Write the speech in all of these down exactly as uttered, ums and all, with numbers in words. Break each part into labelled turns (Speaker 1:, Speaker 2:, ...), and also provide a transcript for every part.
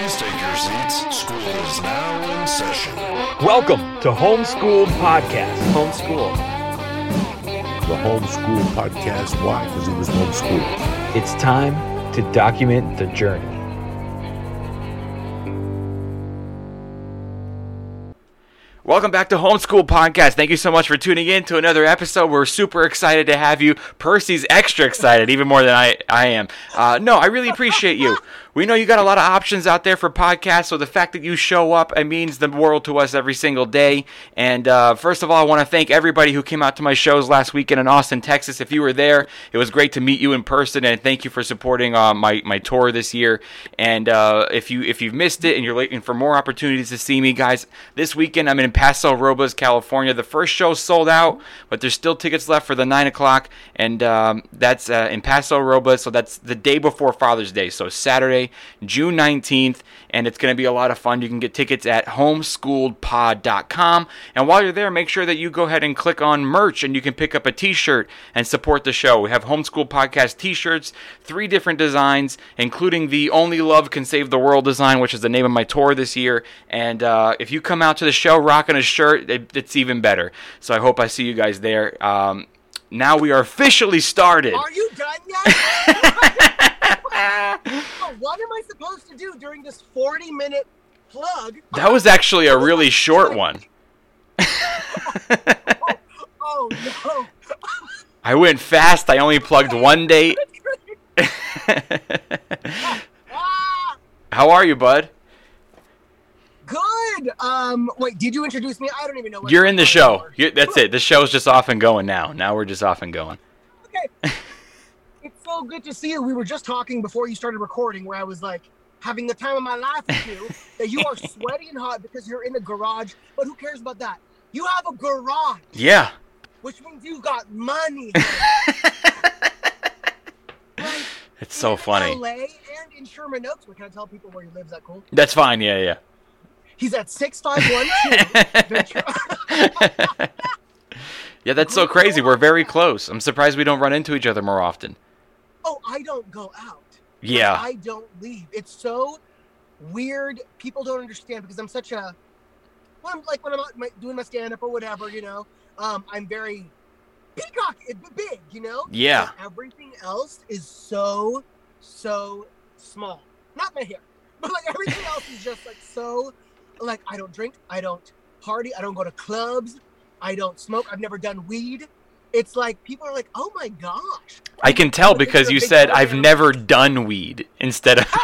Speaker 1: Please take your seats. School is now in session.
Speaker 2: Welcome to Homeschooled Podcast. Homeschool.
Speaker 3: The Homeschool Podcast. Why? Because he was homeschooled.
Speaker 2: It's time to document the journey.
Speaker 4: Welcome back to Homeschool Podcast. Thank you so much for tuning in to another episode. We're super excited to have you. Percy's extra excited, even more than I, I am. Uh, no, I really appreciate you. We know you got a lot of options out there for podcasts, so the fact that you show up, it means the world to us every single day. And uh, first of all, I want to thank everybody who came out to my shows last weekend in Austin, Texas. If you were there, it was great to meet you in person, and thank you for supporting uh, my, my tour this year. And uh, if, you, if you've missed it and you're looking for more opportunities to see me, guys, this weekend I'm in Paso Robles, California. The first show sold out, but there's still tickets left for the nine o'clock, and um, that's uh, in Paso Robles, so that's the day before Father's Day, so Saturday, June nineteenth, and it's going to be a lot of fun. You can get tickets at homeschooled pod dot com, and while you're there, make sure that you go ahead and click on merch, and you can pick up a t-shirt and support the show. We have Homeschool Podcast t-shirts, three different designs, including the Only Love Can Save the World design, which is the name of my tour this year, and uh, if you come out to the show rocking a shirt, it, it's even better. So I hope I see you guys there. Um, now we are officially started.
Speaker 5: Are you done yet? So what am I supposed to do during this forty-minute plug?
Speaker 4: That was actually a really short one.
Speaker 5: oh, oh, no.
Speaker 4: I went fast. I only plugged one date. How are you, bud?
Speaker 5: Good. Um, wait, did you introduce me? I don't even know. What
Speaker 4: You're in the show. You're, that's it. The show's just off and going now. Now we're just off and going.
Speaker 5: Okay. It's so good to see you. We were just talking before you started recording where I was like having the time of my life with you, that you are sweaty and hot because you're in a garage, but who cares about that? You have a garage.
Speaker 4: Yeah.
Speaker 5: Which means you got money. Like,
Speaker 4: it's so funny.
Speaker 5: L A and in Sherman Oaks. Wait, can I tell people where he lives? Is that cool?
Speaker 4: That's fine. Yeah, yeah.
Speaker 5: He's at six five one two.
Speaker 4: Yeah, that's so crazy. We're very close. I'm surprised we don't run into each other more often.
Speaker 5: Oh, I don't go out.
Speaker 4: Yeah.
Speaker 5: I don't leave. It's so weird. People don't understand because I'm such a, well, I'm like when I'm out my, doing my stand-up or whatever, you know, um, I'm very peacock, big, you know?
Speaker 4: Yeah.
Speaker 5: And everything else is so, so small. Not my hair, but like everything else is just like so, like I don't drink, I don't party, I don't go to clubs, I don't smoke, I've never done weed. It's like, people are like, oh my gosh.
Speaker 4: I can tell because you said, I've never done weed instead of...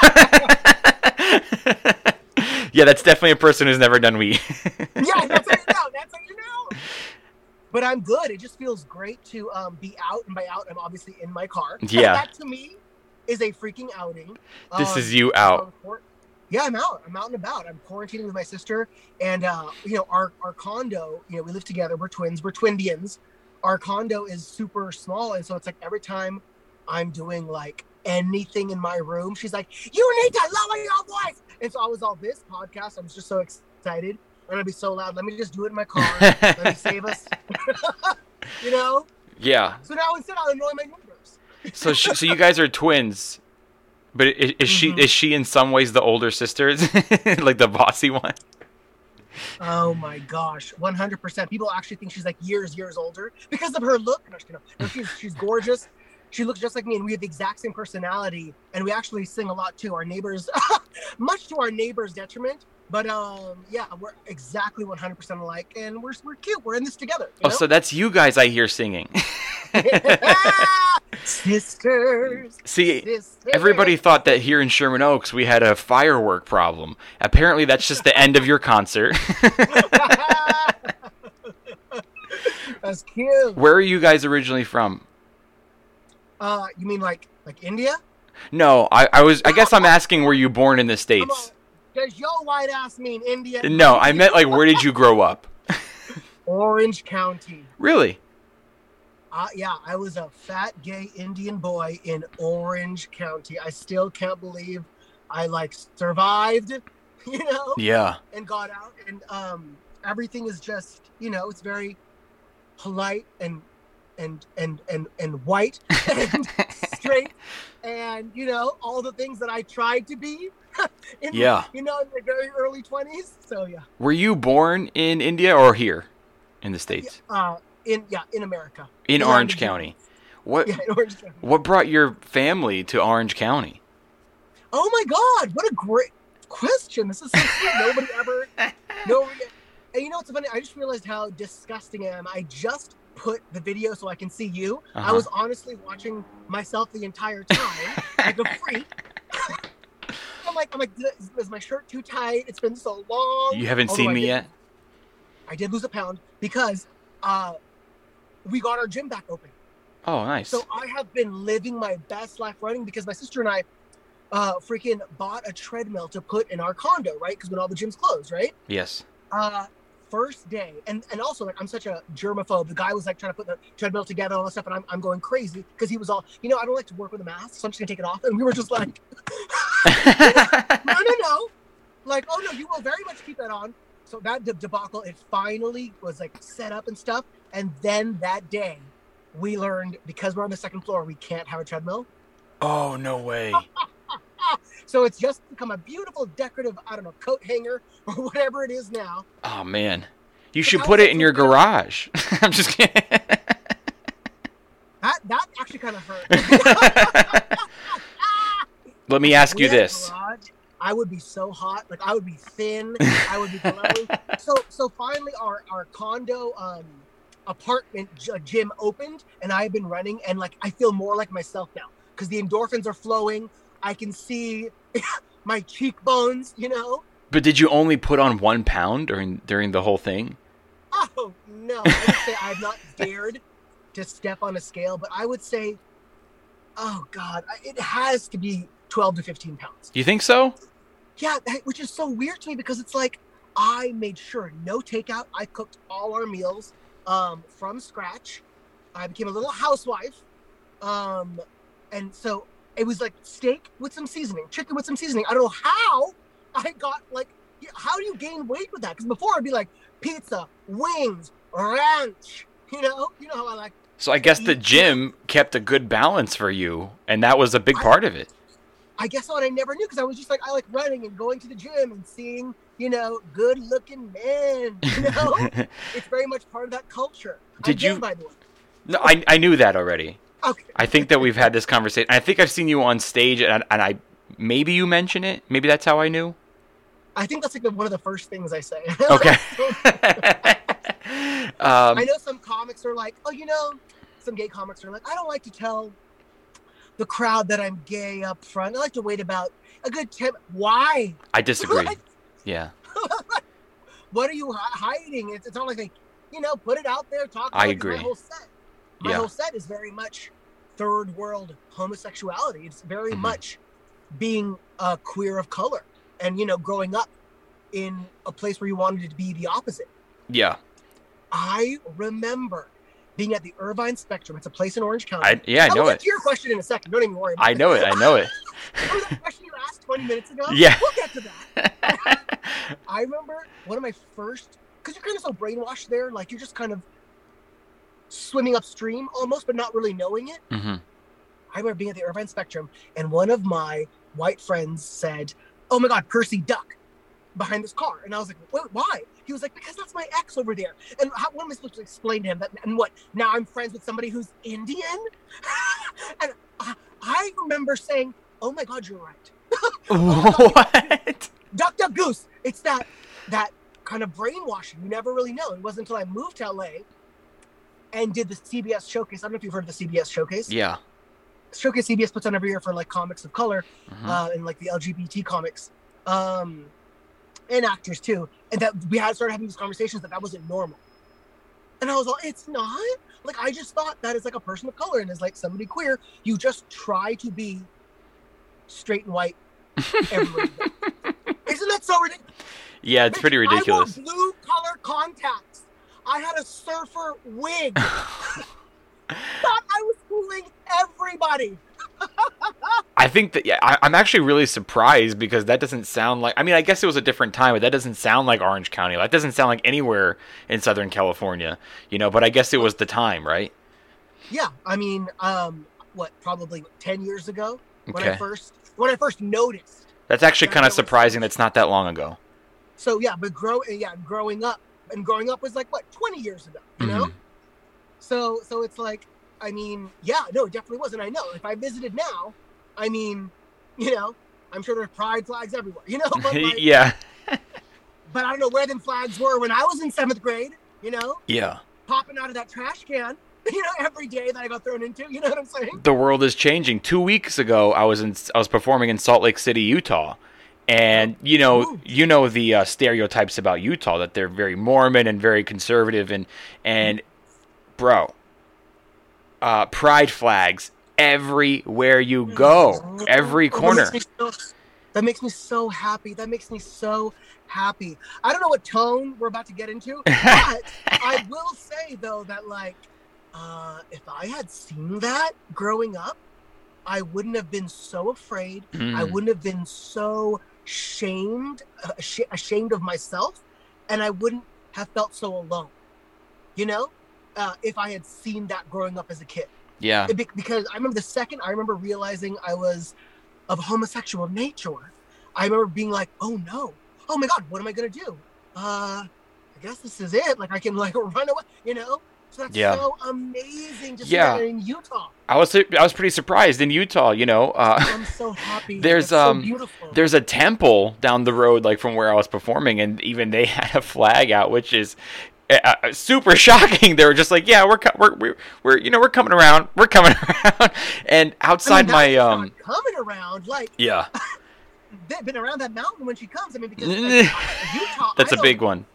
Speaker 4: Yeah, that's definitely a person who's never done weed.
Speaker 5: Yeah, that's how you know. That's how you know. But I'm good. It just feels great to um, be out. And by out, I'm obviously in my car.
Speaker 4: Yeah.
Speaker 5: And that, to me, is a freaking outing.
Speaker 4: This
Speaker 5: um,
Speaker 4: is you out.
Speaker 5: Yeah, I'm out. I'm out and about. I'm quarantining with my sister. And, uh, you know, our, our condo, you know, we live together. We're twins. We're twindians. Our condo is super small, and so it's like every time I'm doing like anything in my room, she's like, you need to lower your voice. And so I was all this podcast, I was just so excited. I'm gonna be so loud. Let me just do it in my car. Let me save us. You know?
Speaker 4: Yeah.
Speaker 5: So now instead I'll annoy my neighbors.
Speaker 4: So she, so you guys are twins, but is, is she
Speaker 5: Mm-hmm.
Speaker 4: is she in some ways the older sister, like the bossy one?
Speaker 5: Oh my gosh, one hundred percent. People actually think she's like years, years older because of her look. No, she's, no, she's, she's gorgeous. She looks just like me, and we have the exact same personality, and we actually sing a lot too. Our neighbors, much to our neighbors' detriment, but um, yeah, we're exactly one hundred percent alike, and we're we're cute. We're in this together. You
Speaker 4: Oh,
Speaker 5: know?
Speaker 4: so that's you guys I hear singing.
Speaker 5: Sisters.
Speaker 4: See,
Speaker 5: Sisters.
Speaker 4: everybody thought that here in Sherman Oaks we had a firework problem. Apparently, that's just the end of your concert.
Speaker 5: That's cute.
Speaker 4: Where are you guys originally from?
Speaker 5: Uh, you mean like like India?
Speaker 4: No, I, I was. I guess I'm asking, were you born in the
Speaker 5: Come
Speaker 4: States?
Speaker 5: on. Does your white ass mean India?
Speaker 4: No, I meant like, where did you grow up?
Speaker 5: Orange County.
Speaker 4: Really?
Speaker 5: Uh, yeah, I was a fat gay Indian boy in Orange County. I still can't believe I like survived, you know,
Speaker 4: Yeah.
Speaker 5: and got out. And um, everything is just, you know, it's very polite and and and and and white and straight, and you know all the things that I tried to be. in,
Speaker 4: Yeah.
Speaker 5: You know, in the very early twenties. So yeah.
Speaker 4: Were you born in India or here in the States?
Speaker 5: Uh, in yeah, in America.
Speaker 4: In
Speaker 5: In
Speaker 4: Orange
Speaker 5: Orange
Speaker 4: County. What
Speaker 5: Yeah, in Orange County.
Speaker 4: What brought your family to Orange County?
Speaker 5: Oh my God! What a great question. This is so sweet. Nobody ever. Nobody. And you know what's funny? I just realized how disgusting I am. I just put the video so I can see you.
Speaker 4: Uh-huh.
Speaker 5: I was honestly watching myself the entire time, like a freak. I'm like, I'm like, is, is my shirt too tight? It's been so long.
Speaker 4: You haven't
Speaker 5: Although
Speaker 4: seen
Speaker 5: I
Speaker 4: me
Speaker 5: did-
Speaker 4: yet?
Speaker 5: I did lose a pound because uh, we got our gym back open.
Speaker 4: Oh, nice.
Speaker 5: So I have been living my best life running because my sister and I uh, freaking bought a treadmill to put in our condo, right? Because when all the gyms closed, right?
Speaker 4: Yes.
Speaker 5: Uh, first day, and and also like I'm such a germaphobe. The guy was like trying to put the treadmill together and all that stuff, and I'm I'm going crazy because he was all, you know, I don't like to work with a mask, so I'm just gonna take it off. And we were just like, no, no, no, like, oh no, you will very much keep that on. So that de- debacle, it finally was like set up and stuff, and then that day, we learned because we're on the second floor, we can't have a treadmill.
Speaker 4: Oh, no way.
Speaker 5: So it's just become a beautiful decorative, I don't know, coat hanger or whatever it is now.
Speaker 4: Oh, man. You
Speaker 5: But
Speaker 4: should
Speaker 5: how
Speaker 4: put
Speaker 5: is
Speaker 4: it
Speaker 5: it
Speaker 4: in
Speaker 5: so
Speaker 4: your
Speaker 5: good?
Speaker 4: garage. I'm just kidding.
Speaker 5: That that actually kind of hurt.
Speaker 4: Let me ask
Speaker 5: We
Speaker 4: you
Speaker 5: had a
Speaker 4: this.
Speaker 5: garage, I would be so hot, like I would be thin, I would be glowing. So so finally our our condo um apartment g- gym opened, and I've been running, and like I feel more like myself now because the endorphins are flowing. I can see my cheekbones, you know.
Speaker 4: But did you only put on one pound during during the whole thing?
Speaker 5: Oh no, I would say I've not dared to step on a scale, but I would say, oh God, I- it has to be twelve to fifteen pounds.
Speaker 4: You think so?
Speaker 5: Yeah, that- which is so weird to me because it's like I made sure no takeout. I cooked all our meals um, from scratch. I became a little housewife, um, and so it was like steak with some seasoning, chicken with some seasoning. I don't know how I got like. How do you gain weight with that? Because before I'd be like pizza, wings, ranch. You know, you know how I like.
Speaker 4: So I guess the gym kept a good balance for you, and that was a big part of it.
Speaker 5: I guess what I never knew because I was just like I like running and going to the gym and seeing, you know, good-looking men. You know, it's very much part of that culture.
Speaker 4: Did
Speaker 5: I'm gay,
Speaker 4: you-
Speaker 5: by the way.
Speaker 4: No, I I knew that already.
Speaker 5: Okay.
Speaker 4: I think that we've had this conversation. I think I've seen you on stage, and, and I maybe you mention it. Maybe that's how I knew.
Speaker 5: I think that's like the, one of the first things I say.
Speaker 4: Okay. um,
Speaker 5: I know some comics are like, oh, you know, some gay comics are like, I don't like to tell the crowd that I'm gay up front. I like to wait about a good ten. Why?
Speaker 4: I disagree.
Speaker 5: Like,
Speaker 4: Yeah,
Speaker 5: what are you hi- hiding? It's, it's not like they, you know, put it out there, talk about
Speaker 4: I
Speaker 5: it. 'Cause
Speaker 4: agree.
Speaker 5: My whole set, my
Speaker 4: Yeah.
Speaker 5: whole set is very much third world homosexuality. It's very
Speaker 4: Mhm.
Speaker 5: much being a queer of color and, you know, growing up in a place where you wanted to be the opposite.
Speaker 4: yeah.
Speaker 5: I remember being at the Irvine Spectrum. It's a place in Orange County.
Speaker 4: I yeah, I
Speaker 5: will
Speaker 4: know
Speaker 5: get
Speaker 4: it.
Speaker 5: to your question in a second. Don't even worry about
Speaker 4: I know it. I know it.
Speaker 5: Remember that question you asked twenty minutes ago?
Speaker 4: Yeah.
Speaker 5: We'll get to that. I remember one of my first, because you're kind of so brainwashed there, like you're just kind of swimming upstream almost, but not really knowing it.
Speaker 4: hmm
Speaker 5: I remember being at the Irvine Spectrum, and one of my white friends said, "Oh my God, Percy, duck behind this car." And I was like, "Wait, why?" He was like, "Because that's my ex over there." And how, what am I supposed to explain to him? That, and what, now I'm friends with somebody who's Indian? And I, I remember saying, "Oh my God, you're right.
Speaker 4: What?
Speaker 5: Duck, duck, goose." It's that that kind of brainwashing. You never really know. It wasn't until I moved to L A and did the C B S Showcase. I don't know if you've heard of the C B S Showcase.
Speaker 4: Yeah.
Speaker 5: Showcase C B S puts on every year for like comics of color
Speaker 4: Mhm.
Speaker 5: uh, and like the L G B T comics um, and actors too. And that we had started having these conversations that that wasn't normal. And I was like, it's not. Like I just thought that as like a person of color and as like somebody queer, you just try to be straight and white everywhere you go. Isn't that so ridiculous?
Speaker 4: Yeah, it's pretty ridiculous.
Speaker 5: I wore blue color contacts. I had a surfer wig. Thought I was fooling everybody.
Speaker 4: I think that yeah, I, I'm actually really surprised because that doesn't sound like. I mean, I guess it was a different time, but that doesn't sound like Orange County. That doesn't sound like anywhere in Southern California, you know. But I guess it was the time, right?
Speaker 5: Yeah, I mean, um, what, probably ten years ago when I
Speaker 4: Okay.
Speaker 5: first when I first noticed.
Speaker 4: That's actually
Speaker 5: that
Speaker 4: kind
Speaker 5: there
Speaker 4: of
Speaker 5: was-
Speaker 4: surprising. That's not that long ago.
Speaker 5: So yeah, but grow yeah, growing up and growing up was like what, twenty years ago, you know?
Speaker 4: Mhm.
Speaker 5: So so it's like, I mean, yeah, no, it definitely was. And I know if I visited now, I mean, you know, I'm sure there's pride flags everywhere, you know, but like,
Speaker 4: Yeah.
Speaker 5: but I don't know where them flags were when I was in seventh grade, you know,
Speaker 4: Yeah.
Speaker 5: popping out of that trash can, you know, every day that I got thrown into, you know what I'm saying?
Speaker 4: The world is changing. Two weeks ago, I was in I was performing in Salt Lake City, Utah, and you know
Speaker 5: Ooh.
Speaker 4: you know the uh, stereotypes about Utah, that they're very Mormon and very conservative, and and bro, uh, pride flags everywhere you go, every
Speaker 5: Oh, that
Speaker 4: corner.
Speaker 5: makes me so- That makes me so happy. That makes me so happy. I don't know what tone we're about to get into, but I will say though that like, uh, if I had seen that growing up, I wouldn't have been so afraid. I
Speaker 4: Mm.
Speaker 5: wouldn't have been so shamed, uh, sh- ashamed of myself, and I wouldn't have felt so alone. You know, uh, if I had seen that growing up as a kid.
Speaker 4: Yeah.
Speaker 5: It be- because I remember the second I remember realizing I was of homosexual nature, I remember being like, oh no, oh my God, what am I gonna do? Uh, I guess this is it. Like I can like run away, you know? So that's
Speaker 4: Yeah.
Speaker 5: so amazing to see
Speaker 4: Yeah.
Speaker 5: that in Utah.
Speaker 4: I was I was pretty surprised in Utah. You know, uh,
Speaker 5: I'm so happy.
Speaker 4: There's,
Speaker 5: That's so
Speaker 4: um,
Speaker 5: beautiful.
Speaker 4: there's a temple down the road, like from where I was performing, and even they had a flag out, which is uh, uh, super shocking. They were just like, "Yeah, we're co- we're, we're we're you know we're coming around, we're coming around." And
Speaker 5: I mean,
Speaker 4: outside
Speaker 5: that
Speaker 4: my
Speaker 5: is not
Speaker 4: um,
Speaker 5: coming around like
Speaker 4: yeah,
Speaker 5: they've been around that mountain when she comes. I mean, because like, Utah,
Speaker 4: that's
Speaker 5: I
Speaker 4: a
Speaker 5: don't-
Speaker 4: big one.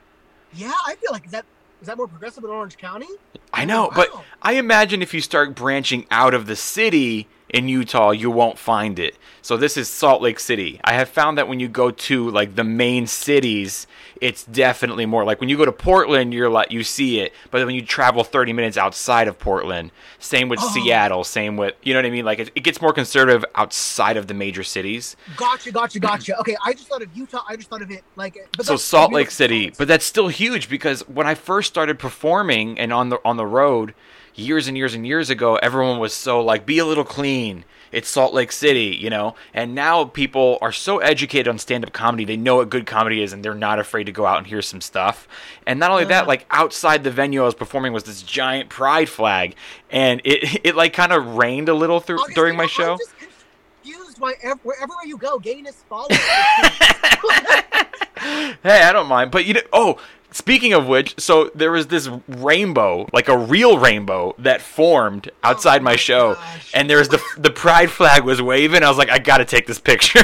Speaker 5: Yeah, I feel like is that is that more progressive in Orange County?
Speaker 4: I know, but
Speaker 5: Wow.
Speaker 4: I imagine if you start branching out of the city in Utah, you won't find it. So this is Salt Lake City. I have found that when you go to like the main cities, it's definitely more like when you go to Portland, you're like you see it, but when you travel thirty minutes outside of Portland, same with
Speaker 5: Oh.
Speaker 4: Seattle, same with, you know what I mean? Like it, it gets more conservative outside of the major cities.
Speaker 5: Gotcha, gotcha, gotcha. Okay, I just thought of Utah. I just thought of it like. But
Speaker 4: So
Speaker 5: that's
Speaker 4: Salt
Speaker 5: a
Speaker 4: Lake
Speaker 5: beautiful
Speaker 4: City,
Speaker 5: choice.
Speaker 4: but that's still huge because when I first started performing and on the on the road years and years and years ago, everyone was so like, be a little clean. It's Salt Lake City, you know? And now people are so educated on stand-up comedy, they know what good comedy is and they're not afraid to go out and hear some stuff. And not only that,
Speaker 5: Yeah.
Speaker 4: like outside the venue I was performing was this giant pride flag, and it it like kind of rained a little through
Speaker 5: August,
Speaker 4: during
Speaker 5: you
Speaker 4: my
Speaker 5: know,
Speaker 4: show.
Speaker 5: I'm just confused why ev- wherever you go, gayness follows.
Speaker 4: Hey, I don't mind. But you know, oh, speaking of which, so there was this rainbow, like a real rainbow, that formed outside
Speaker 5: Oh
Speaker 4: my
Speaker 5: my
Speaker 4: show,
Speaker 5: gosh.
Speaker 4: and there was the the pride flag was waving. I was like, I gotta take this picture.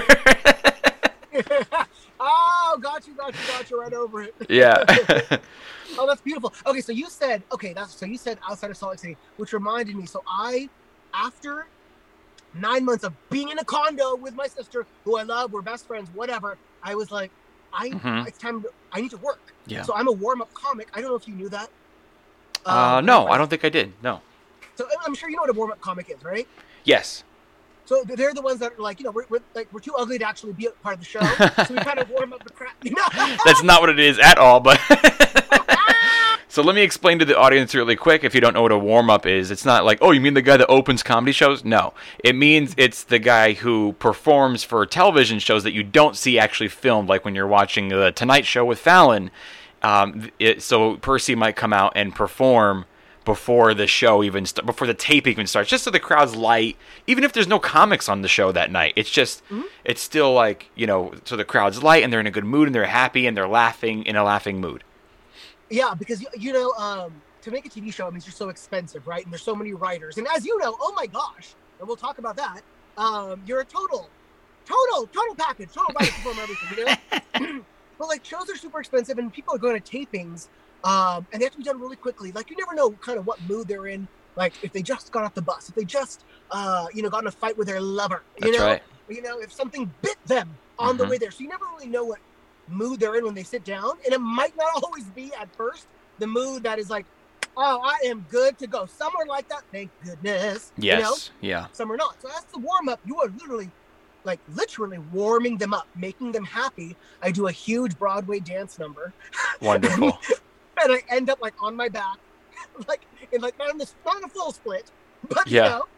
Speaker 5: Oh, got you, got you, got you, right over it.
Speaker 4: Yeah.
Speaker 5: Oh, that's beautiful. Okay, so you said okay, that's so you said outside of Salt Lake City, which reminded me. So I, after nine months of being in a condo with my sister, who I love, we're best friends, whatever. I was like, I
Speaker 4: Mhm.
Speaker 5: it's time. To, I need to work.
Speaker 4: Yeah.
Speaker 5: So I'm a warm up comic. I don't know if you knew that.
Speaker 4: Uh,
Speaker 5: Um,
Speaker 4: no, I don't think I did. No.
Speaker 5: So I'm sure you know what a warm up comic is, right?
Speaker 4: Yes.
Speaker 5: So they're the ones that are like, you know, we're, we're like we're too ugly to actually be a part of the show, so we kind of warm up the crap. You know?
Speaker 4: That's not what it is at all, but so let me explain to the audience really quick if you don't know what a warm-up is. It's not like, oh, you mean the guy that opens comedy shows? No. It means it's the guy who performs for television shows that you don't see actually filmed, like when you're watching The Tonight Show with Fallon. Um, it, so Percy might come out and perform before the show even st- before the tape even starts, just so the crowd's light, even if there's no comics on the show that night. It's just it's still like, you know, so the crowd's light and they're in a good mood and they're happy and they're laughing in a laughing mood.
Speaker 5: Yeah, because you, you know, um, to make a T V show, I mean, it's just so expensive, right? And there's so many writers, and as you know, oh my gosh, and we'll talk about that. Um, you're a total, total, total package, total writer from everything, you know. But like shows are super expensive, and people are going to tapings, um, and they have to be done really quickly. Like you never know kind of what mood they're in. Like if they just got off the bus, if they just, uh, you know, got in a fight with their lover, you
Speaker 4: That's
Speaker 5: know,
Speaker 4: right.
Speaker 5: you know, if something bit them on the
Speaker 4: Mhm.
Speaker 5: way there. So you never really know what mood they're in when they sit down, and it might not always be at first the mood that is like, oh, I am good to go. Some are like that, thank goodness.
Speaker 4: Yes.
Speaker 5: You know?
Speaker 4: Yeah.
Speaker 5: Some are not. So that's the warm up. You are literally, like, literally warming them up, making them happy. I do a huge Broadway dance number,
Speaker 4: Wonderful.
Speaker 5: and I end up like on my back, like in like not in this not in a full split, but
Speaker 4: Yeah.
Speaker 5: you know,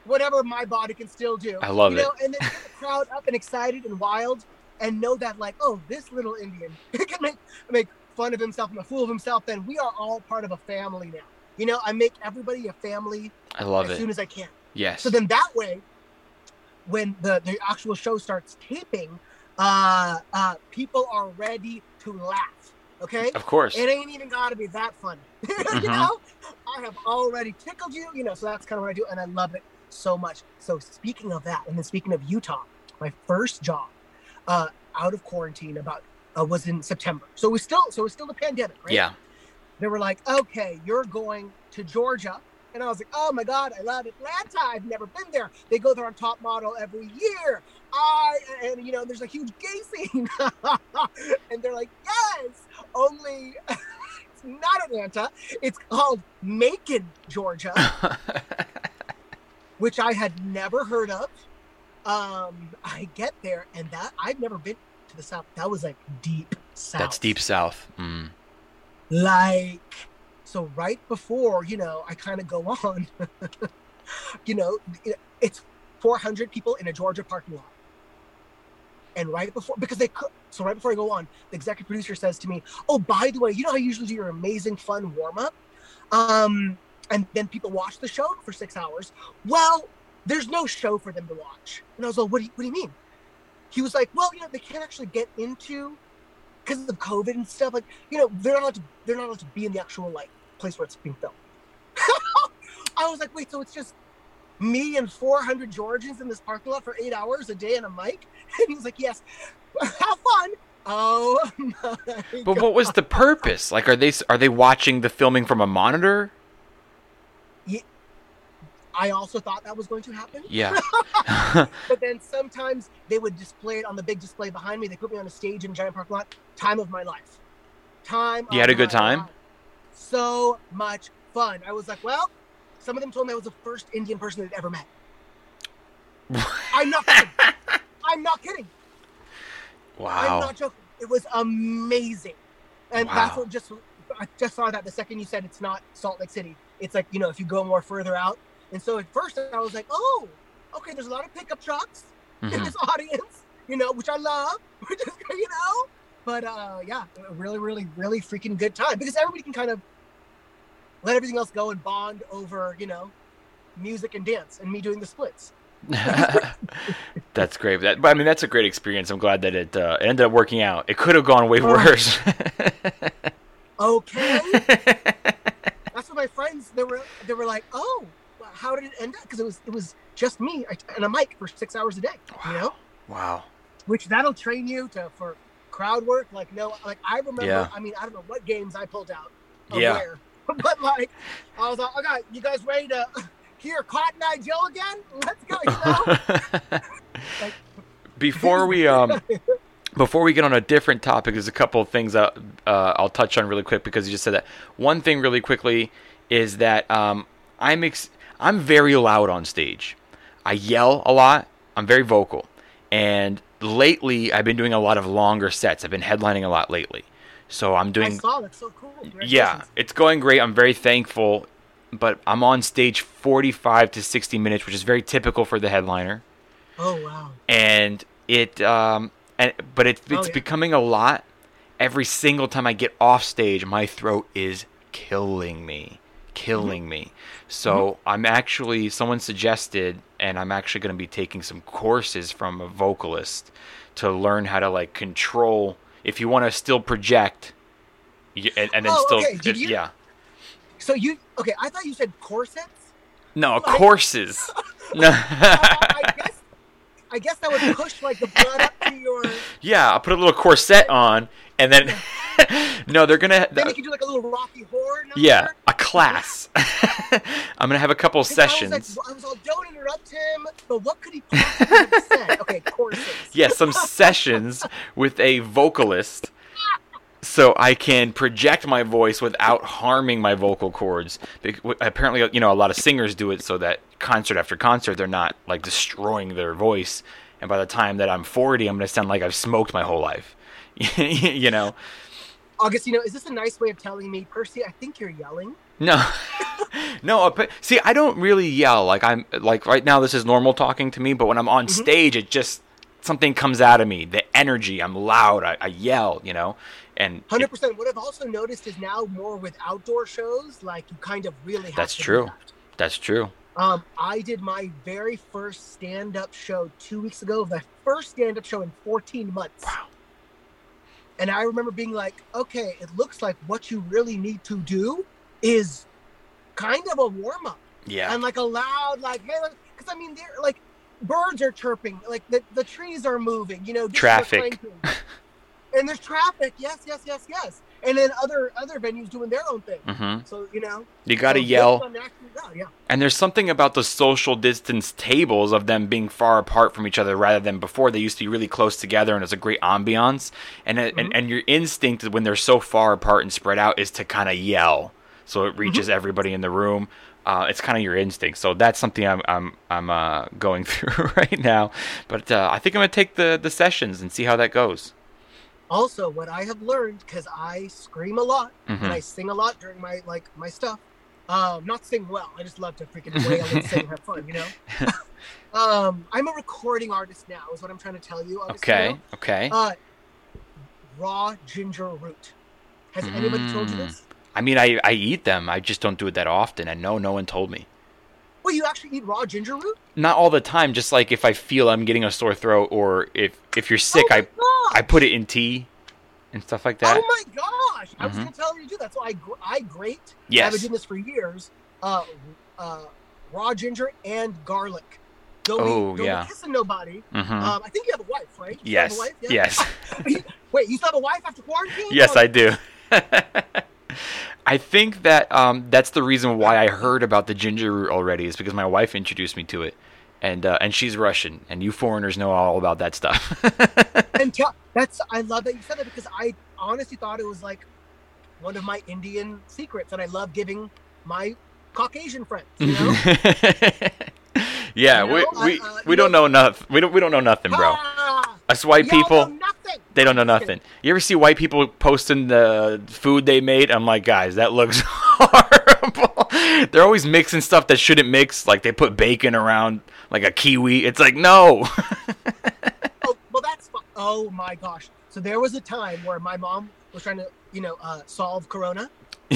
Speaker 5: whatever my body can still do.
Speaker 4: I love
Speaker 5: you know?
Speaker 4: it.
Speaker 5: And then get the crowd up and excited and wild, and know that like, oh, this little Indian can make make fun of himself and a fool of himself. Then we are all part of a family now. You know, I make everybody a family.
Speaker 4: I love
Speaker 5: as
Speaker 4: it.
Speaker 5: soon as I can.
Speaker 4: Yes.
Speaker 5: So then that way, when the, the actual show starts taping, uh, uh, people are ready to laugh. Okay?
Speaker 4: Of course.
Speaker 5: It ain't even got to be that funny.
Speaker 4: Mm-hmm.
Speaker 5: You know? I have already tickled you, you know, so that's kind of what I do, and I love it so much. So speaking of that, and then speaking of Utah, my first job uh, out of quarantine about uh, was in September. So it was still, so it was still the pandemic, right?
Speaker 4: Yeah.
Speaker 5: They were like, okay, you're going to Georgia. And I was like, oh my God, I love Atlanta. I've never been there. They go there on Top Model every year. I, and you know, there's a huge gay scene. And they're like, yes, only it's not Atlanta. It's called Macon, Georgia, which I had never heard of. Um, I get there and that I've never been to the South. That was like deep South.
Speaker 4: That's deep South. Mm.
Speaker 5: Like, so right before, you know, I kind of go on, you know, it's four hundred people in a Georgia parking lot. And right before, because they could, so right before I go on, the executive producer says to me, oh, by the way, you know how you usually do your amazing fun warm up? Um, and then people watch the show for six hours. Well, there's no show for them to watch. And I was like, what do you, what do you mean? He was like, well, you know, they can't actually get into, because of COVID and stuff, like, you know, they're not allowed to, they're not allowed to be in the actual, like, place where it's being filmed. I was like, wait, so it's just me and four hundred Georgians in this parking lot for eight hours a day and a mic? And he was like, yes, have fun. Oh my
Speaker 4: But
Speaker 5: God.
Speaker 4: what was the purpose? Like, are they are they watching the filming from a monitor?
Speaker 5: Yeah, I also thought that was going to happen.
Speaker 4: Yeah.
Speaker 5: But then sometimes they would display it on the big display behind me. They put me on a stage in a giant parking lot. Time of my life. Time.
Speaker 4: You had
Speaker 5: of
Speaker 4: a good
Speaker 5: my
Speaker 4: time?
Speaker 5: life. So much fun. I was like, well, some of them told me I was the first Indian person they'd ever met. I'm not kidding. I'm not kidding. I'm
Speaker 4: Wow.
Speaker 5: not joking. It was amazing. And
Speaker 4: Wow.
Speaker 5: that's what just, I just saw that the second you said it's not Salt Lake City. It's like, you know, if you go more further out. And so at first I was like, oh, okay, there's a lot of pickup trucks in
Speaker 4: Mhm.
Speaker 5: this audience, you know, which I love, which is, you know, but uh, yeah, a really, really, really freaking good time because everybody can kind of let everything else go and bond over, you know, music and dance and me doing the splits.
Speaker 4: That's great. That, but I mean, that's a great experience. I'm glad that it uh, ended up working out. It could have gone way worse.
Speaker 5: Okay. That's what my friends, they were, they were like, oh, how did it end up? Because it was, it was just me and a mic for six hours a day,
Speaker 4: Wow.
Speaker 5: you know,
Speaker 4: Wow.
Speaker 5: which that'll train you to, for crowd work. Like, no, like I remember,
Speaker 4: Yeah.
Speaker 5: I mean, I don't know what games I pulled out or
Speaker 4: Yeah.
Speaker 5: where, but like, I was like, okay, you guys ready to hear Cotton Eye Joe again? Let's go, you know? Like,
Speaker 4: Before we um before we get on a different topic, there's a couple of things that uh, I'll touch on really quick because you just said that. One thing really quickly is that um I'm ex- I'm very loud on stage. I yell a lot. I'm very vocal. And lately I've been doing a lot of longer sets. I've been headlining a lot lately. So I'm
Speaker 5: I
Speaker 4: doing
Speaker 5: saw that's so cool.
Speaker 4: Yeah,
Speaker 5: Congratulations.
Speaker 4: it's going great. I'm very thankful, but I'm on stage forty-five to sixty minutes, which is very typical for the headliner.
Speaker 5: Oh wow.
Speaker 4: And it um and but it, it's
Speaker 5: Oh, yeah.
Speaker 4: becoming a lot. Every single time I get off stage, my throat is killing me, killing
Speaker 5: Mm-hmm.
Speaker 4: me. So I'm actually someone suggested, and I'm actually going to be taking some courses from a vocalist to learn how to like control. If you want to still project, y- and, and then
Speaker 5: Oh,
Speaker 4: still
Speaker 5: okay. Did
Speaker 4: it-
Speaker 5: you-
Speaker 4: yeah.
Speaker 5: So you okay? I thought you said corsets.
Speaker 4: No,
Speaker 5: Like-
Speaker 4: courses. No.
Speaker 5: I, I guess I guess that would push like the blood up to your.
Speaker 4: Yeah, I'll put a little corset on, and then no, they're gonna.
Speaker 5: Then you can do like a little Rocky Horror number.
Speaker 4: Yeah, a class. I'm gonna have a couple of
Speaker 5: 'Cause I was
Speaker 4: sessions.
Speaker 5: like, I was all, don't interrupt him. But what could he possibly have said? Okay, corsets.
Speaker 4: Yeah, some sessions with a vocalist, so I can project my voice without harming my vocal cords. Bec- Apparently, you know, a lot of singers do it so that concert after concert, they're not like destroying their voice. And by the time that I'm forty, I'm gonna sound like I've smoked my whole life. You know.
Speaker 5: Augustino, is this a nice way of telling me, Percy? I think you're yelling.
Speaker 4: No. No, but see, I don't really yell. Like I'm like right now this is normal talking to me, but when I'm on mm-hmm. stage it just something comes out of me. The energy, I'm loud, I, I yell, you know. And
Speaker 5: one hundred percent. What I've also noticed is now more with outdoor shows, like you kind of really have
Speaker 4: That's
Speaker 5: to
Speaker 4: true.
Speaker 5: do that.
Speaker 4: That's true.
Speaker 5: Um, I did my very first stand-up show two weeks ago, the first stand-up show in fourteen months.
Speaker 4: Wow.
Speaker 5: And I remember being like, okay, it looks like what you really need to do is kind of a warm-up.
Speaker 4: Yeah.
Speaker 5: And like a loud, like, hey, because I mean, they're like, birds are chirping, like the, the trees are moving, you know.
Speaker 4: Traffic.
Speaker 5: And there's traffic, yes, yes, yes, yes. And then other other venues doing their own thing.
Speaker 4: Mm-hmm.
Speaker 5: So, you know.
Speaker 4: You got to
Speaker 5: so
Speaker 4: yell.
Speaker 5: Yeah.
Speaker 4: And there's something about the social distance tables of them being far apart from each other rather than before. They used to be really close together and it's a great ambiance. And, mm-hmm. and and your instinct when they're so far apart and spread out is to kind of yell. So it reaches mm-hmm. everybody in the room. Uh, it's kind of your instinct. So that's something I'm I'm I'm uh, going through right now. But uh, I think I'm going to take the, the sessions and see how that goes.
Speaker 5: Also, what I have learned, because I scream a lot
Speaker 4: mm-hmm.
Speaker 5: and I sing a lot during my like my stuff. Um, not sing well. I just love to freaking wail and sing and have fun, you know. um, I'm a recording artist now, is what I'm trying to tell you.
Speaker 4: Okay.
Speaker 5: You know?
Speaker 4: Okay.
Speaker 5: Uh, raw ginger root. Has mm. anybody told you this?
Speaker 4: I mean, I, I eat them. I just don't do it that often. And no, no one told me.
Speaker 5: Well, you actually eat raw ginger root?
Speaker 4: Not all the time. Just like if I feel I'm getting a sore throat, or if if you're sick, oh I gosh. I put it in tea and stuff like that.
Speaker 5: Oh my gosh! I
Speaker 4: mm-hmm.
Speaker 5: was going to tell you to do that. So I I grate.
Speaker 4: Yes.
Speaker 5: I've been doing this for years. Uh, uh, raw ginger and garlic. Don't
Speaker 4: oh
Speaker 5: be, don't
Speaker 4: yeah.
Speaker 5: be kissing nobody.
Speaker 4: Mm-hmm.
Speaker 5: Um, I think you have a wife, right? You
Speaker 4: yes.
Speaker 5: Have a wife? Yeah?
Speaker 4: Yes.
Speaker 5: Wait, you still have a wife after quarantine?
Speaker 4: Yes,
Speaker 5: or?
Speaker 4: I do. I think that um, that's the reason why I heard about the ginger root already, is because my wife introduced me to it, and uh, and she's Russian, and you foreigners know all about that stuff.
Speaker 5: And tell, that's I love that you said that, because I honestly thought it was like one of my Indian secrets that I love giving my Caucasian friends. You know?
Speaker 4: Yeah,
Speaker 5: you know?
Speaker 4: we we,
Speaker 5: I, uh,
Speaker 4: we don't know, know nothing. We don't we don't know nothing, bro.
Speaker 5: Ah,
Speaker 4: Us white people,
Speaker 5: know nothing.
Speaker 4: They don't know nothing. You ever see white people posting the food they made? I'm like, guys, that looks horrible. They're always mixing stuff that shouldn't mix. Like they put bacon around like a kiwi. It's like, no.
Speaker 5: Oh, well, that's fun. Oh my gosh. So there was a time where my mom was trying to, you know, uh, solve Corona.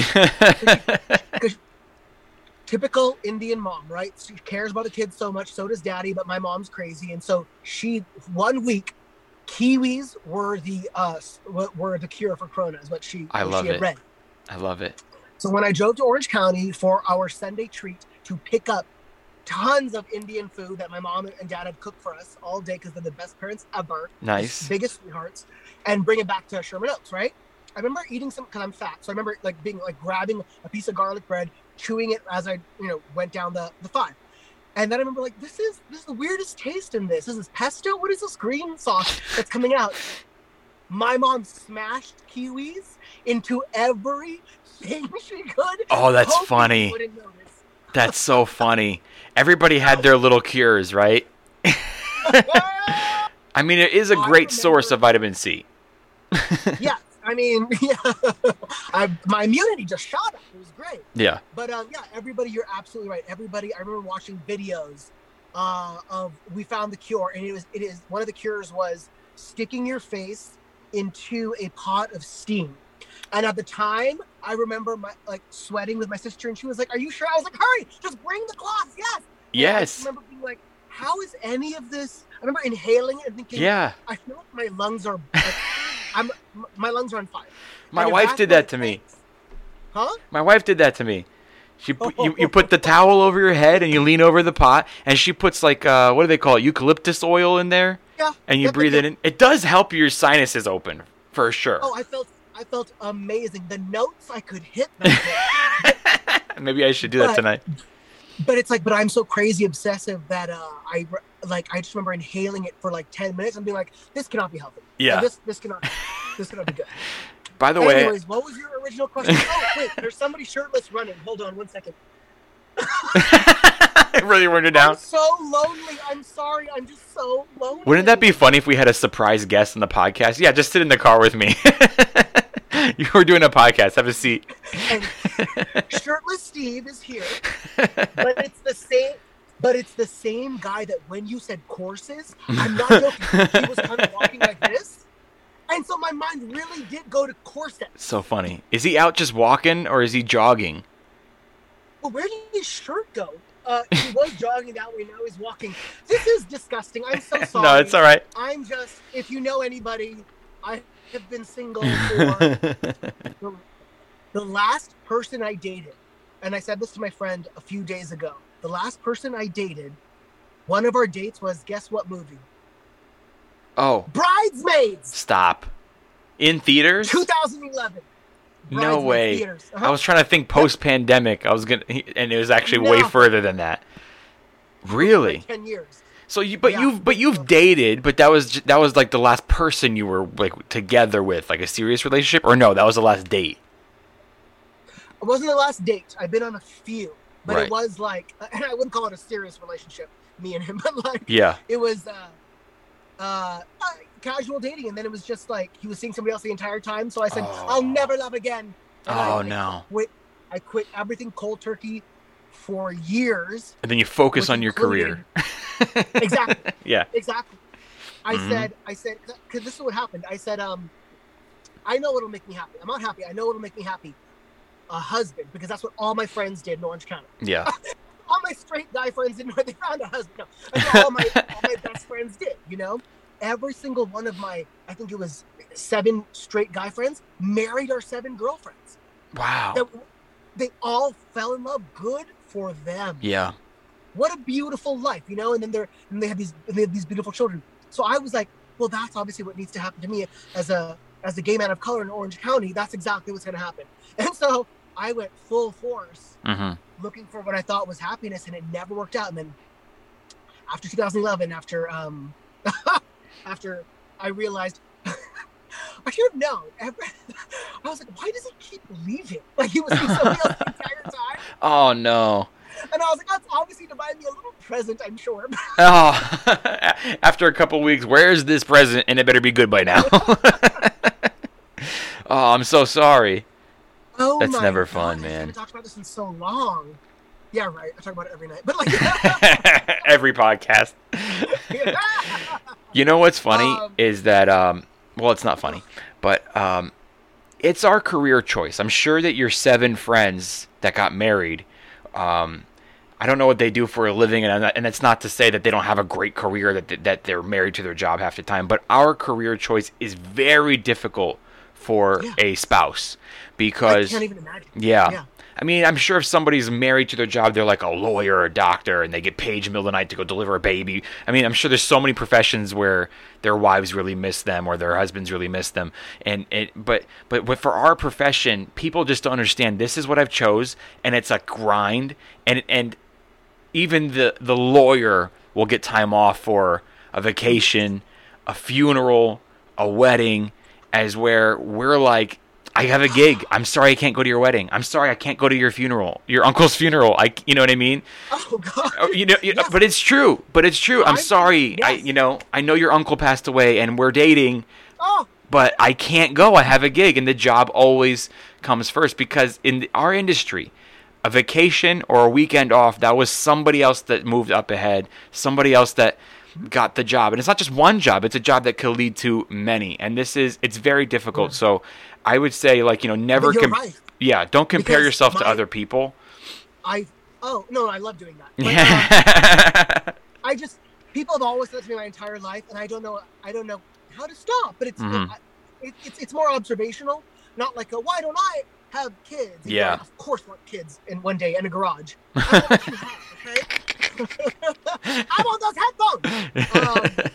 Speaker 5: Typical Indian mom, right? She cares about the kids so much. So does daddy, but my mom's crazy. And so she, one week, kiwis were the uh were the cure for Corona, is what she,
Speaker 4: I
Speaker 5: what
Speaker 4: love
Speaker 5: she had
Speaker 4: it.
Speaker 5: read.
Speaker 4: I love it.
Speaker 5: So when I drove to Orange County for our Sunday treat to pick up tons of Indian food that my mom and dad had cooked for us all day, because they're the best parents ever.
Speaker 4: Nice.
Speaker 5: Biggest sweethearts. And bring it back to Sherman Oaks, right? I remember eating some, because I'm fat. So I remember like being like grabbing a piece of garlic bread, chewing it as I, you know, went down the, the five. And then I remember like, this is this is the weirdest taste in this. Is this pesto? What is this green sauce that's coming out? My mom smashed kiwis into everything she could.
Speaker 4: Oh, that's funny. That's so funny. Everybody had their little cures, right? I mean, it is a great source of vitamin C.
Speaker 5: Yeah. I mean, yeah, I, my immunity just shot up. It was great.
Speaker 4: Yeah.
Speaker 5: But um, yeah, everybody, you're absolutely right. Everybody, I remember watching videos uh, of we found the cure, and it was it is one of the cures was sticking your face into a pot of steam. And at the time, I remember my like sweating with my sister, and she was like, "Are you sure?" I was like, "Hurry, just bring the cloth." Yes.
Speaker 4: Yes.
Speaker 5: And I remember being like, "How is any of this?" I remember inhaling it and thinking,
Speaker 4: "Yeah,
Speaker 5: I feel like my lungs are." Like, I'm, my lungs are on fire.
Speaker 4: My wife did that to me.
Speaker 5: Huh?
Speaker 4: My wife did that to me. She put, you you put the towel over your head and you lean over the pot, and she puts like uh what do they call it, eucalyptus oil in there?
Speaker 5: Yeah.
Speaker 4: And you
Speaker 5: yep,
Speaker 4: breathe
Speaker 5: yep.
Speaker 4: it in. It does help your sinuses open for sure.
Speaker 5: Oh, I felt I felt amazing. The notes I could hit. Them
Speaker 4: Maybe I should do that
Speaker 5: but,
Speaker 4: tonight.
Speaker 5: But it's like, but I'm so crazy obsessive that uh I like I just remember inhaling it for like ten minutes and being like, this cannot be healthy.
Speaker 4: Yeah.
Speaker 5: Like, this this cannot this cannot be good.
Speaker 4: By the
Speaker 5: Anyways,
Speaker 4: way,
Speaker 5: what was your original question? Oh wait, there's somebody shirtless running. Hold on one second.
Speaker 4: really run it down.
Speaker 5: I'm so lonely. I'm sorry. I'm just so lonely.
Speaker 4: Wouldn't that be funny if we had a surprise guest on the podcast? Yeah, just sit in the car with me. You were doing a podcast. Have a seat.
Speaker 5: And Shirtless Steve is here, but it's the same. But it's the same guy that when you said courses, I'm not joking. He was kind of walking like this, and so my mind really did go to corsets.
Speaker 4: So funny. Is he out just walking or is he jogging?
Speaker 5: Well, where did his shirt go? Uh, he was jogging that way. Now he's walking. This is disgusting. I'm so sorry.
Speaker 4: No, it's all right.
Speaker 5: I'm just. If you know anybody, I have been single for the, the last person I dated, and I said this to my friend a few days ago. The last person I dated, one of our dates was, guess what movie?
Speaker 4: Oh.
Speaker 5: Bridesmaids!
Speaker 4: Stop. In theaters?
Speaker 5: twenty eleven.
Speaker 4: No
Speaker 5: Bridesmaids
Speaker 4: way.
Speaker 5: Theaters. Uh-huh.
Speaker 4: I was trying to think post-pandemic. I was gonna, and it was actually
Speaker 5: No.
Speaker 4: way further than that. Really?
Speaker 5: Like ten years.
Speaker 4: So you, but
Speaker 5: Yeah.
Speaker 4: you've, but you've dated, but that was ju- that was like the last person you were like together with, like a serious relationship, or no? That was the last date.
Speaker 5: It wasn't the last date. I've been on a few, but
Speaker 4: Right.
Speaker 5: it was like, and I wouldn't call it a serious relationship, me and him, but like,
Speaker 4: Yeah.
Speaker 5: it was uh, uh, uh, casual dating, and then it was just like he was seeing somebody else the entire time. So I said,
Speaker 4: Oh.
Speaker 5: "I'll never love again." And I-
Speaker 4: Oh
Speaker 5: I
Speaker 4: no.
Speaker 5: Quit. I quit everything cold turkey for years.
Speaker 4: And then you focus
Speaker 5: which
Speaker 4: on your career.
Speaker 5: included- Exactly.
Speaker 4: Yeah.
Speaker 5: Exactly. I
Speaker 4: Mhm.
Speaker 5: said, I said, because this is what happened. I said, um, I know what'll make me happy. I'm not happy. I know what'll make me happy. A husband, because that's what all my friends did in Orange County.
Speaker 4: Yeah.
Speaker 5: All my straight guy friends didn't know they found a husband. No, that's what all my all my best friends did. You know, every single one of my, I think it was seven straight guy friends, married our seven girlfriends.
Speaker 4: Wow.
Speaker 5: That they all fell in love. Good for them.
Speaker 4: Yeah.
Speaker 5: What a beautiful life, you know. And then they're and they have these they have these beautiful children. So I was like, well, that's obviously what needs to happen to me as a as a gay man of color in Orange County. That's exactly what's going to happen. And so I went full force
Speaker 4: Mm-hmm.
Speaker 5: looking for what I thought was happiness, and it never worked out. And then after two thousand eleven, after um, after I realized I should have known. I was like, why does he keep leaving? Like he was seeing somebody else the entire time.
Speaker 4: Oh no.
Speaker 5: And I was like, that's obviously to buy me a little present, I'm sure.
Speaker 4: Oh. After a couple weeks, where's this present? And it better be good by now. Oh, I'm so sorry.
Speaker 5: Oh,
Speaker 4: That's
Speaker 5: my
Speaker 4: never
Speaker 5: God,
Speaker 4: fun,
Speaker 5: I
Speaker 4: man.
Speaker 5: haven't talked about this in so long. Yeah, right. I talk about it every night. But like,
Speaker 4: Every podcast. You know what's funny
Speaker 5: Um,
Speaker 4: is that um well, it's not funny, but um it's our career choice. I'm sure that your seven friends that got married, um I don't know what they do for a living, and I'm not, and it's not to say that they don't have a great career, that that they're married to their job half the time, but our career choice is very difficult for
Speaker 5: Yeah.
Speaker 4: a spouse
Speaker 5: I
Speaker 4: because
Speaker 5: can't even imagine.
Speaker 4: yeah.
Speaker 5: Yeah.
Speaker 4: I mean, I'm sure if somebody's married to their job, they're like a lawyer or a doctor, and they get paid in the middle of the night to go deliver a baby. I mean, I'm sure there's so many professions where their wives really miss them or their husbands really miss them. And it, but, but but for our profession, people just don't understand. This is what I've chose, and it's a grind. And and even the the lawyer will get time off for a vacation, a funeral, a wedding, as where we're like, I have a gig. I'm sorry I can't go to your wedding. I'm sorry I can't go to your funeral, your uncle's funeral. I, you know what I mean?
Speaker 5: Oh God.
Speaker 4: Oh, you know, you,
Speaker 5: Yes.
Speaker 4: but it's true. But it's true. I'm
Speaker 5: I-
Speaker 4: sorry. I,
Speaker 5: yes.
Speaker 4: you know, I know your uncle passed away, and we're dating,
Speaker 5: Oh,
Speaker 4: but I can't go. I have a gig, and the job always comes first because in the, our industry, a vacation or a weekend off, that was somebody else that moved up ahead, somebody else that got the job. And it's not just one job, it's a job that could lead to many. And this is, it's very difficult. So I would say, like, you know, never,
Speaker 5: but you're
Speaker 4: com-
Speaker 5: right.
Speaker 4: yeah, don't compare
Speaker 5: Because
Speaker 4: yourself to
Speaker 5: my-
Speaker 4: other people.
Speaker 5: I oh no, I love doing that. But, uh,
Speaker 4: Yeah.
Speaker 5: I just people have always said to me my entire life, and I don't know, I don't know how to stop. But it's
Speaker 4: Mhm.
Speaker 5: it, it's it's more observational, not like a why don't I have kids? And
Speaker 4: Yeah.
Speaker 5: I, of course, want kids in one day in a garage. I want what you have, okay? I want those headphones. Um,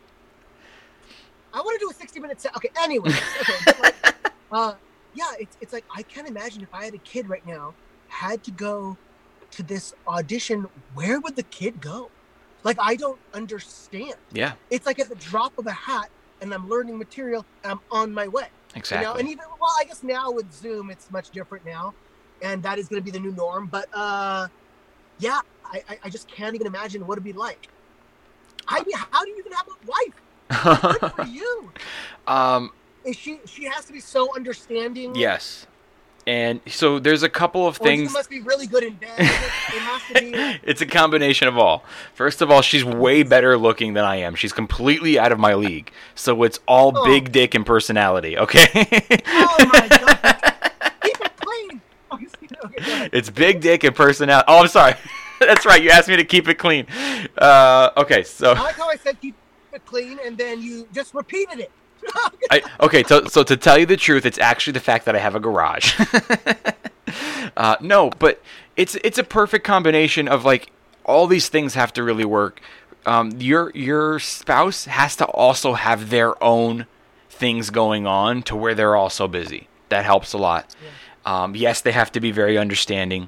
Speaker 5: I want to do a sixty minute set. Okay, anyway. Okay, but like, uh, yeah, it's it's like I can't imagine if I had a kid right now, had to go to this audition, where would the kid go? Like, I don't understand.
Speaker 4: Yeah,
Speaker 5: It's like at the drop of a hat, and I'm learning material, and I'm on my way.
Speaker 4: exactly.
Speaker 5: You know, and even well, I guess now with Zoom, it's much different now, and that is going to be the new norm. But uh, yeah, I, I I just can't even imagine what it'd be like. I mean, how do you even have a wife? Good for you.
Speaker 4: um,
Speaker 5: Is she? She has to be so understanding.
Speaker 4: yes. and so there's a couple of
Speaker 5: Or you
Speaker 4: things.
Speaker 5: must be really good in bed. It has to be.
Speaker 4: It's a combination of all. First of all, she's way better looking than I am. She's completely out of my league. So it's all
Speaker 5: Oh.
Speaker 4: big dick and personality, okay?
Speaker 5: Oh my god! Keep it clean. Okay, go ahead.
Speaker 4: It's big dick and personality. Oh, I'm sorry. That's right. You asked me to keep it clean. Uh, okay, so
Speaker 5: I like how I said keep it clean, and then you just repeated it.
Speaker 4: I, okay, so so to tell you the truth, it's actually the fact that I have a garage. uh, no, but it's it's a perfect combination of like all these things have to really work. Um, your your spouse has to also have their own things going on to where they're also busy. That helps a lot. Yeah. Um, yes, they have to be very understanding,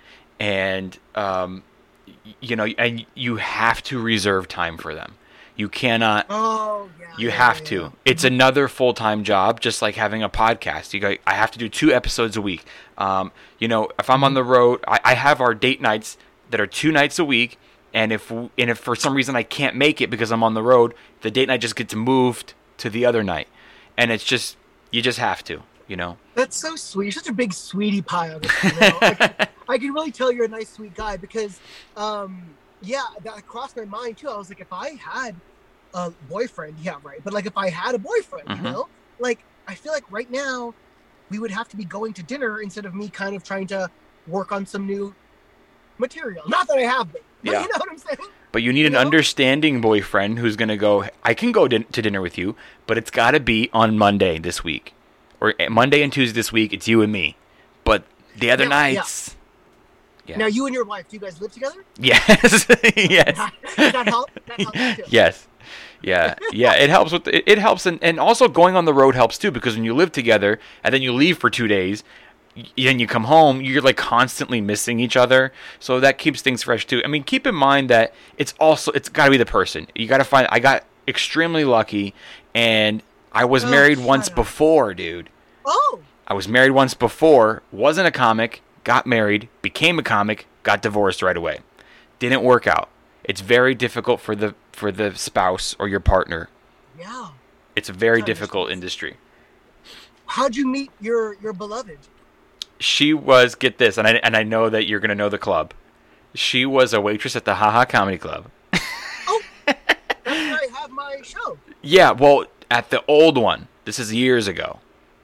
Speaker 4: and um, you know, and you have to reserve time for them. You cannot.
Speaker 5: Oh yeah.
Speaker 4: You
Speaker 5: yeah,
Speaker 4: have
Speaker 5: yeah,
Speaker 4: to.
Speaker 5: yeah.
Speaker 4: It's another full-time job, just like having a podcast. You go, I have to do two episodes a week. Um, you know, if I'm on the road, I, I have our date nights that are two nights a week, and if and if for some reason I can't make it because I'm on the road, the date night just gets moved to the other night, and it's just you just have to, you know.
Speaker 5: That's so sweet. You're such a big sweetie pie. On this, you know? I, can, I can really tell you're a nice, sweet guy because, um, yeah, that crossed my mind too. I was like, if I had a boyfriend, yeah, right. But like, if I had a boyfriend,
Speaker 4: Mhm.
Speaker 5: you know, like I feel like right now we would have to be going to dinner instead of me kind of trying to work on some new material. Not that I have been, but
Speaker 4: Yeah.
Speaker 5: you know what I'm saying?
Speaker 4: But you need an
Speaker 5: You know?
Speaker 4: understanding boyfriend who's going to go, I can go din- to dinner with you, but it's got to be on Monday this week. Or eh, Monday and Tuesday this week, it's you and me. But the other
Speaker 5: Yeah, yeah.
Speaker 4: nights... Yeah.
Speaker 5: Now, you and your wife, do you guys live together?
Speaker 4: Yes. Yes.
Speaker 5: Does that help? That helps too.
Speaker 4: Yes. Yeah. Yeah. It helps with it, it helps and, and also going on the road helps too, because when you live together and then you leave for two days, y- then you come home, you're like constantly missing each other. So that keeps things fresh too. I mean, keep in mind that it's also it's got to be the person. You got to find. I got extremely lucky, and I was
Speaker 5: Oh,
Speaker 4: married
Speaker 5: shut
Speaker 4: once
Speaker 5: up.
Speaker 4: before, dude.
Speaker 5: Oh,
Speaker 4: I was married once before, wasn't a comic, got married, became a comic, got divorced right away. Didn't work out. It's very difficult for the for the spouse or your partner.
Speaker 5: yeah.
Speaker 4: It's a very
Speaker 5: That
Speaker 4: difficult
Speaker 5: makes sense.
Speaker 4: industry.
Speaker 5: How'd you meet your your beloved?
Speaker 4: She was, get this, and I and I know that you're gonna know the club. She was a waitress at the Haha Comedy Club.
Speaker 5: Oh, that's where I have my show.
Speaker 4: Yeah, well, at the old one. This is years ago.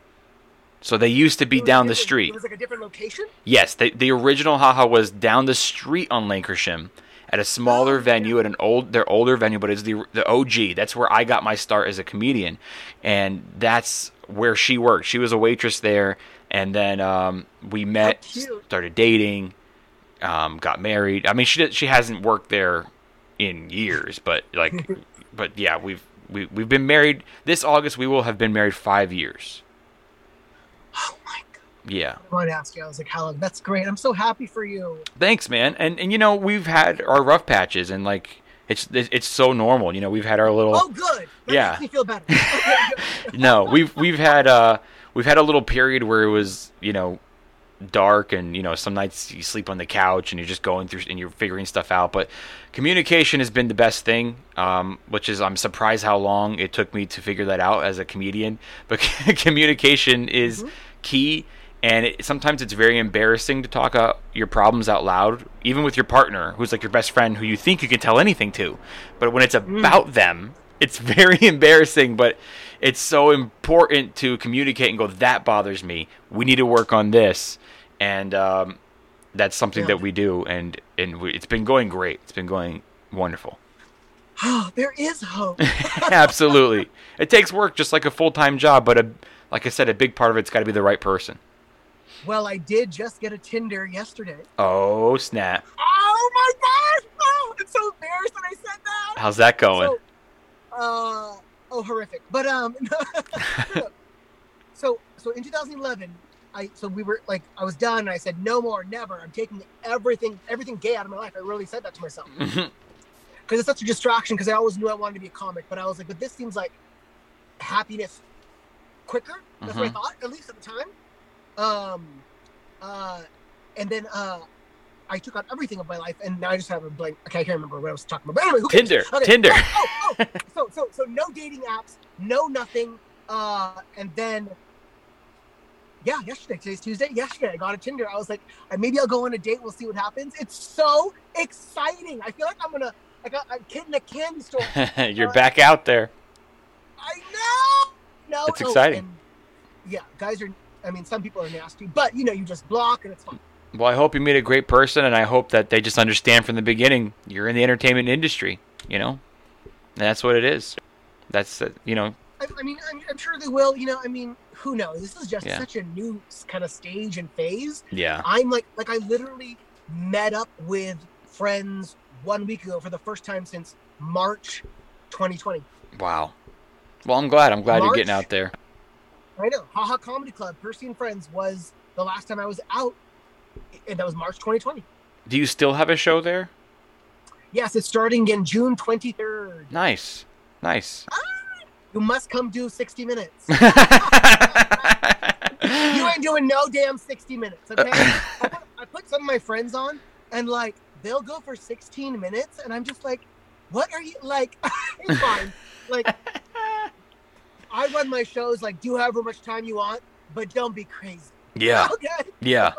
Speaker 4: So they used to be
Speaker 5: It was
Speaker 4: down the
Speaker 5: different-
Speaker 4: street.
Speaker 5: It was like a different location.
Speaker 4: Yes, the, the original Haha was down the street on Lancashire at a smaller
Speaker 5: Oh,
Speaker 4: venue, at an old their older venue, but it's the the O G. That's where I got my start as a comedian, and that's where she worked. She was a waitress there, and then um, we met,
Speaker 5: cute.
Speaker 4: started dating, um, got married. I mean, she did, she hasn't worked there in years, but like, but yeah, we've we we've been married. This August, we will have been married five years.
Speaker 5: Oh my god!
Speaker 4: Yeah.
Speaker 5: I wanted to ask you. I was like, how long? That's great. I'm so happy for you.
Speaker 4: Thanks, man. And and you know, we've had our rough patches, and like it's it's so normal. You know, we've had our little
Speaker 5: Oh, good. That
Speaker 4: Yeah.
Speaker 5: makes me feel better. Okay, good.
Speaker 4: no, we've we've had uh we've had a little period where it was, you know, dark, and you know, some nights you sleep on the couch and you're just going through and you're figuring stuff out. But communication has been the best thing, um, which is I'm surprised how long it took me to figure that out as a comedian. But communication is key. And it, sometimes it's very embarrassing to talk out your problems out loud, even with your partner, who's like your best friend, who you think you can tell anything to. But when it's about them, it's very embarrassing. But it's so important to communicate and go, that bothers me. We need to work on this. And um, that's something
Speaker 5: Yeah.
Speaker 4: that we do. And, and we, it's been going great. It's been going wonderful.
Speaker 5: Oh, there is hope.
Speaker 4: Absolutely. It takes work just like a full-time job. But a, like I said, a big part of it's got to be the right person.
Speaker 5: Well, I did just get a Tinder yesterday.
Speaker 4: Oh, snap.
Speaker 5: Oh my gosh! Oh, I'm so embarrassed that I said that.
Speaker 4: How's that going?
Speaker 5: So, uh, oh, horrific. But um, so so in two thousand eleven, I so we were like I was done. And I said no more, never. I'm taking everything everything gay out of my life. I really said that to myself
Speaker 4: Mhm.
Speaker 5: because it's such a distraction. Because I always knew I wanted to be a comic, but I was like, but this seems like happiness quicker. That's what I
Speaker 4: Mhm.
Speaker 5: thought, at least at the time. Um, uh, and then uh. I took out everything of my life, and now I just have a blank. Okay, I can't remember what I was talking about. But anyway, who cares?
Speaker 4: Tinder,
Speaker 5: Okay.
Speaker 4: Tinder.
Speaker 5: Oh, oh, oh. So, so, so, no dating apps, no nothing. Uh, and then Yeah, yesterday. Today's Tuesday. Yesterday, I got a Tinder. I was like, maybe I'll go on a date. We'll see what happens. It's so exciting. I feel like I'm gonna like a, a kid in a candy store.
Speaker 4: You're
Speaker 5: uh,
Speaker 4: back out there.
Speaker 5: I know. No,
Speaker 4: It's
Speaker 5: oh,
Speaker 4: exciting.
Speaker 5: and, yeah, guys are. I mean, some people are nasty, but you know, you just block and it's fine.
Speaker 4: Well, I hope you meet a great person, and I hope that they just understand from the beginning you're in the entertainment industry. You know, and that's what it is. That's uh, you know.
Speaker 5: I, I mean, I'm, I'm sure they will. You know, I mean, who knows? This is just
Speaker 4: Yeah.
Speaker 5: such a new kind of stage and phase.
Speaker 4: Yeah.
Speaker 5: I'm like, like I literally met up with friends one week ago for the first time since March twenty twenty.
Speaker 4: Wow. Well, I'm glad. I'm glad
Speaker 5: March?
Speaker 4: you're getting out there.
Speaker 5: I know. Haha Comedy Club, Percy and Friends was the last time I was out, and that was March twenty twenty.
Speaker 4: Do you still have a show there?
Speaker 5: Yes, it's starting in June twenty-third.
Speaker 4: Nice. Nice.
Speaker 5: You must come do sixty minutes. You ain't doing no damn sixty minutes, okay? I put, I put some of my friends on, and like they'll go for sixteen minutes, and I'm just like, what are you like? It's fine. Like, I run my shows like do however much time you want, but don't be crazy.
Speaker 4: Yeah.
Speaker 5: Okay.
Speaker 4: Yeah.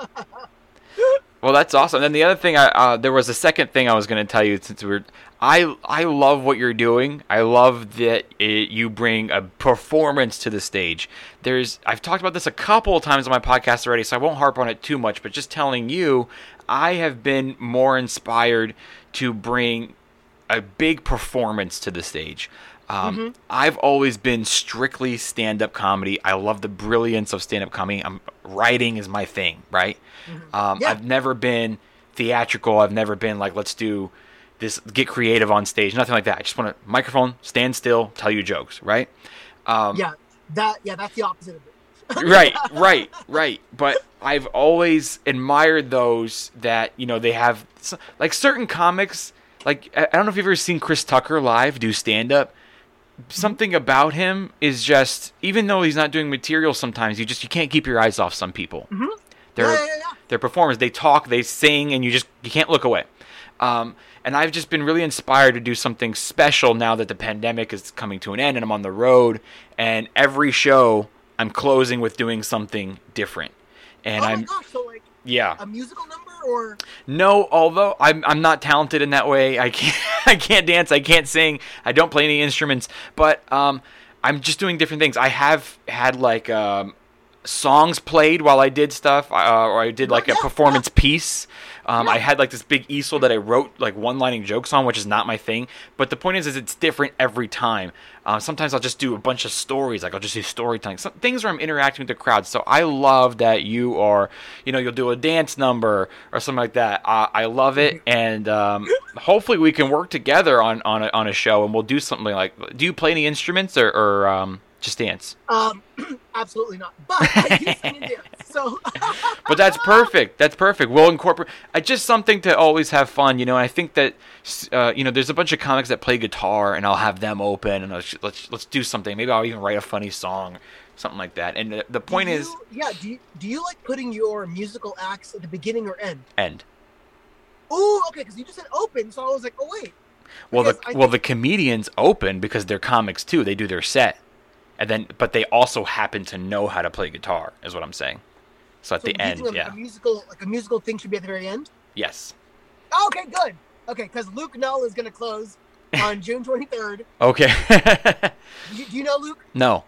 Speaker 4: Well, that's awesome. And then the other thing, I uh, there was a second thing I was going to tell you since we were. I I love what you're doing. I love that it, you bring a performance to the stage. There's I've talked about this a couple of times on my podcast already, so I won't harp on it too much. But just telling you, I have been more inspired to bring a big performance to the stage. Um,
Speaker 5: Mm-hmm.
Speaker 4: I've always been strictly stand-up comedy. I love the brilliance of stand-up comedy. I'm, writing is my thing, right?
Speaker 5: Mm-hmm.
Speaker 4: Um,
Speaker 5: Yeah.
Speaker 4: I've never been theatrical. I've never been like, let's do this, get creative on stage. Nothing like that. I just want a microphone, stand still, tell you jokes, right? Um,
Speaker 5: Yeah, that yeah, that's the opposite of it.
Speaker 4: right, right, right. But I've always admired those that, you know, they have, like certain comics, like, I I don't know if you've ever seen Chris Tucker live do stand-up. Something about him is just, even though he's not doing material sometimes, you just, you can't keep your eyes off some people.
Speaker 5: Mm-hmm.
Speaker 4: They're,
Speaker 5: Yeah, yeah, yeah.
Speaker 4: they're performers. They talk, they sing, and you just, you can't look away. Um, and I've just been really inspired to do something special now that the pandemic is coming to an end and I'm on the road. And every show, I'm closing with doing something different. And
Speaker 5: oh
Speaker 4: I'm,
Speaker 5: my gosh, so like
Speaker 4: yeah.
Speaker 5: a musical number or
Speaker 4: No, although I'm I'm not talented in that way. I can't I can't dance. I can't sing. I don't play any instruments. But um, I'm just doing different things. I have had like um, songs played while I did stuff, uh, or I did like a
Speaker 5: Yeah,
Speaker 4: performance piece. Um,
Speaker 5: Yeah.
Speaker 4: I had like this big easel that I wrote like one-lining jokes on, which is not my thing. But the point is, is it's different every time. Uh, sometimes I'll just do a bunch of stories, like I'll just do storytelling, some things where I'm interacting with the crowd. So I love that you are, you know, you'll do a dance number or something like that. Uh, I love it, and um, hopefully we can work together on on a, on a show, and we'll do something like. Do you play any instruments or, or um, just dance?
Speaker 5: um absolutely not. But I do sing and dance. So
Speaker 4: But that's perfect. That's perfect. We'll incorporate. Uh, just something to always have fun, you know. And I think that uh, you know, there's a bunch of comics that play guitar, and I'll have them open, and let's let's, let's do something. Maybe I'll even write a funny song, something like that. And the, the point
Speaker 5: do
Speaker 4: is,
Speaker 5: you, yeah, do you, do you like putting your musical acts at the beginning or end?
Speaker 4: end.
Speaker 5: Oh, okay, because you just said open, so I was like, oh wait.
Speaker 4: Well, the
Speaker 5: Because I
Speaker 4: well
Speaker 5: think-
Speaker 4: the comedians open because they're comics too. They do their set, and then but they also happen to know how to play guitar. Is what I'm saying. So at
Speaker 5: so
Speaker 4: the
Speaker 5: do you
Speaker 4: end,
Speaker 5: think a,
Speaker 4: yeah,
Speaker 5: a musical like a musical thing should be at the very end.
Speaker 4: yes.
Speaker 5: Oh, okay, good. Okay, because Luke Null is going to close on June twenty-third.
Speaker 4: Okay.
Speaker 5: Do you, do you know Luke?
Speaker 4: No.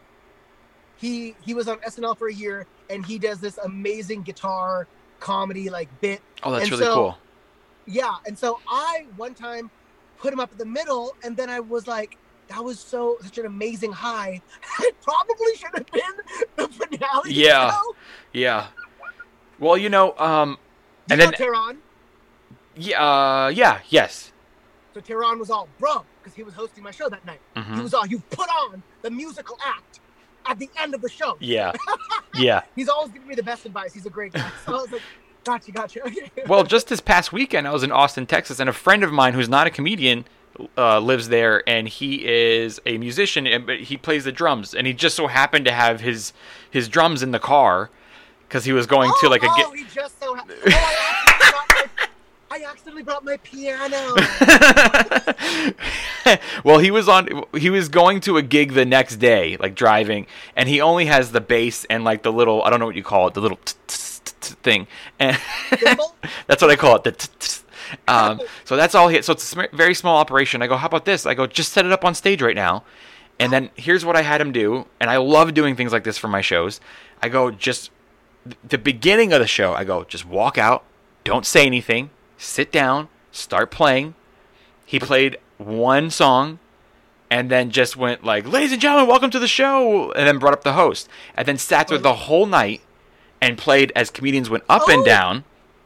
Speaker 5: He he was on S N L for a year, and he does this amazing guitar comedy like bit.
Speaker 4: Oh, that's
Speaker 5: And
Speaker 4: really
Speaker 5: so-
Speaker 4: cool.
Speaker 5: Yeah, and so I one time put him up in the middle, and then I was like, that was so such an amazing high. It probably should have been the finale.
Speaker 4: Yeah.
Speaker 5: show.
Speaker 4: Yeah. Well, you know, um,
Speaker 5: Do
Speaker 4: and
Speaker 5: you know
Speaker 4: then
Speaker 5: Tehran?
Speaker 4: yeah, uh, yeah, yes.
Speaker 5: So Tehran was all, bro, because he was hosting my show that night.
Speaker 4: Mhm.
Speaker 5: He was all, you put on the musical act at the end of the show.
Speaker 4: Yeah. Yeah.
Speaker 5: He's always giving me the best advice. He's a great guy. So I was like, gotcha, gotcha. Okay.
Speaker 4: Well, just this past weekend, I was in Austin, Texas, and a friend of mine who's not a comedian uh, lives there, and he is a musician, and but he plays the drums, and he just so happened to have his his drums in the car because he was going
Speaker 5: oh,
Speaker 4: to like a
Speaker 5: oh,
Speaker 4: get.
Speaker 5: he just so ha- oh, I actually got my, I accidentally brought my piano.
Speaker 4: Well, he was on. He was going to a gig the next day, like driving, and he only has the bass and like the little. I don't know what you call it, the little thing. And that's what I call it. The um, so that's all he. So it's a very small operation. I go, how about this? I go, just set it up on stage right now. And then here's what I had him do, and I love doing things like this for my shows. I go, just the beginning of the show, I go, just walk out, don't say anything, sit down, start playing. He played one song, and then just went like, ladies and gentlemen, welcome to the show, and then brought up the host, and then sat there the whole night and played as comedians went up oh. and down.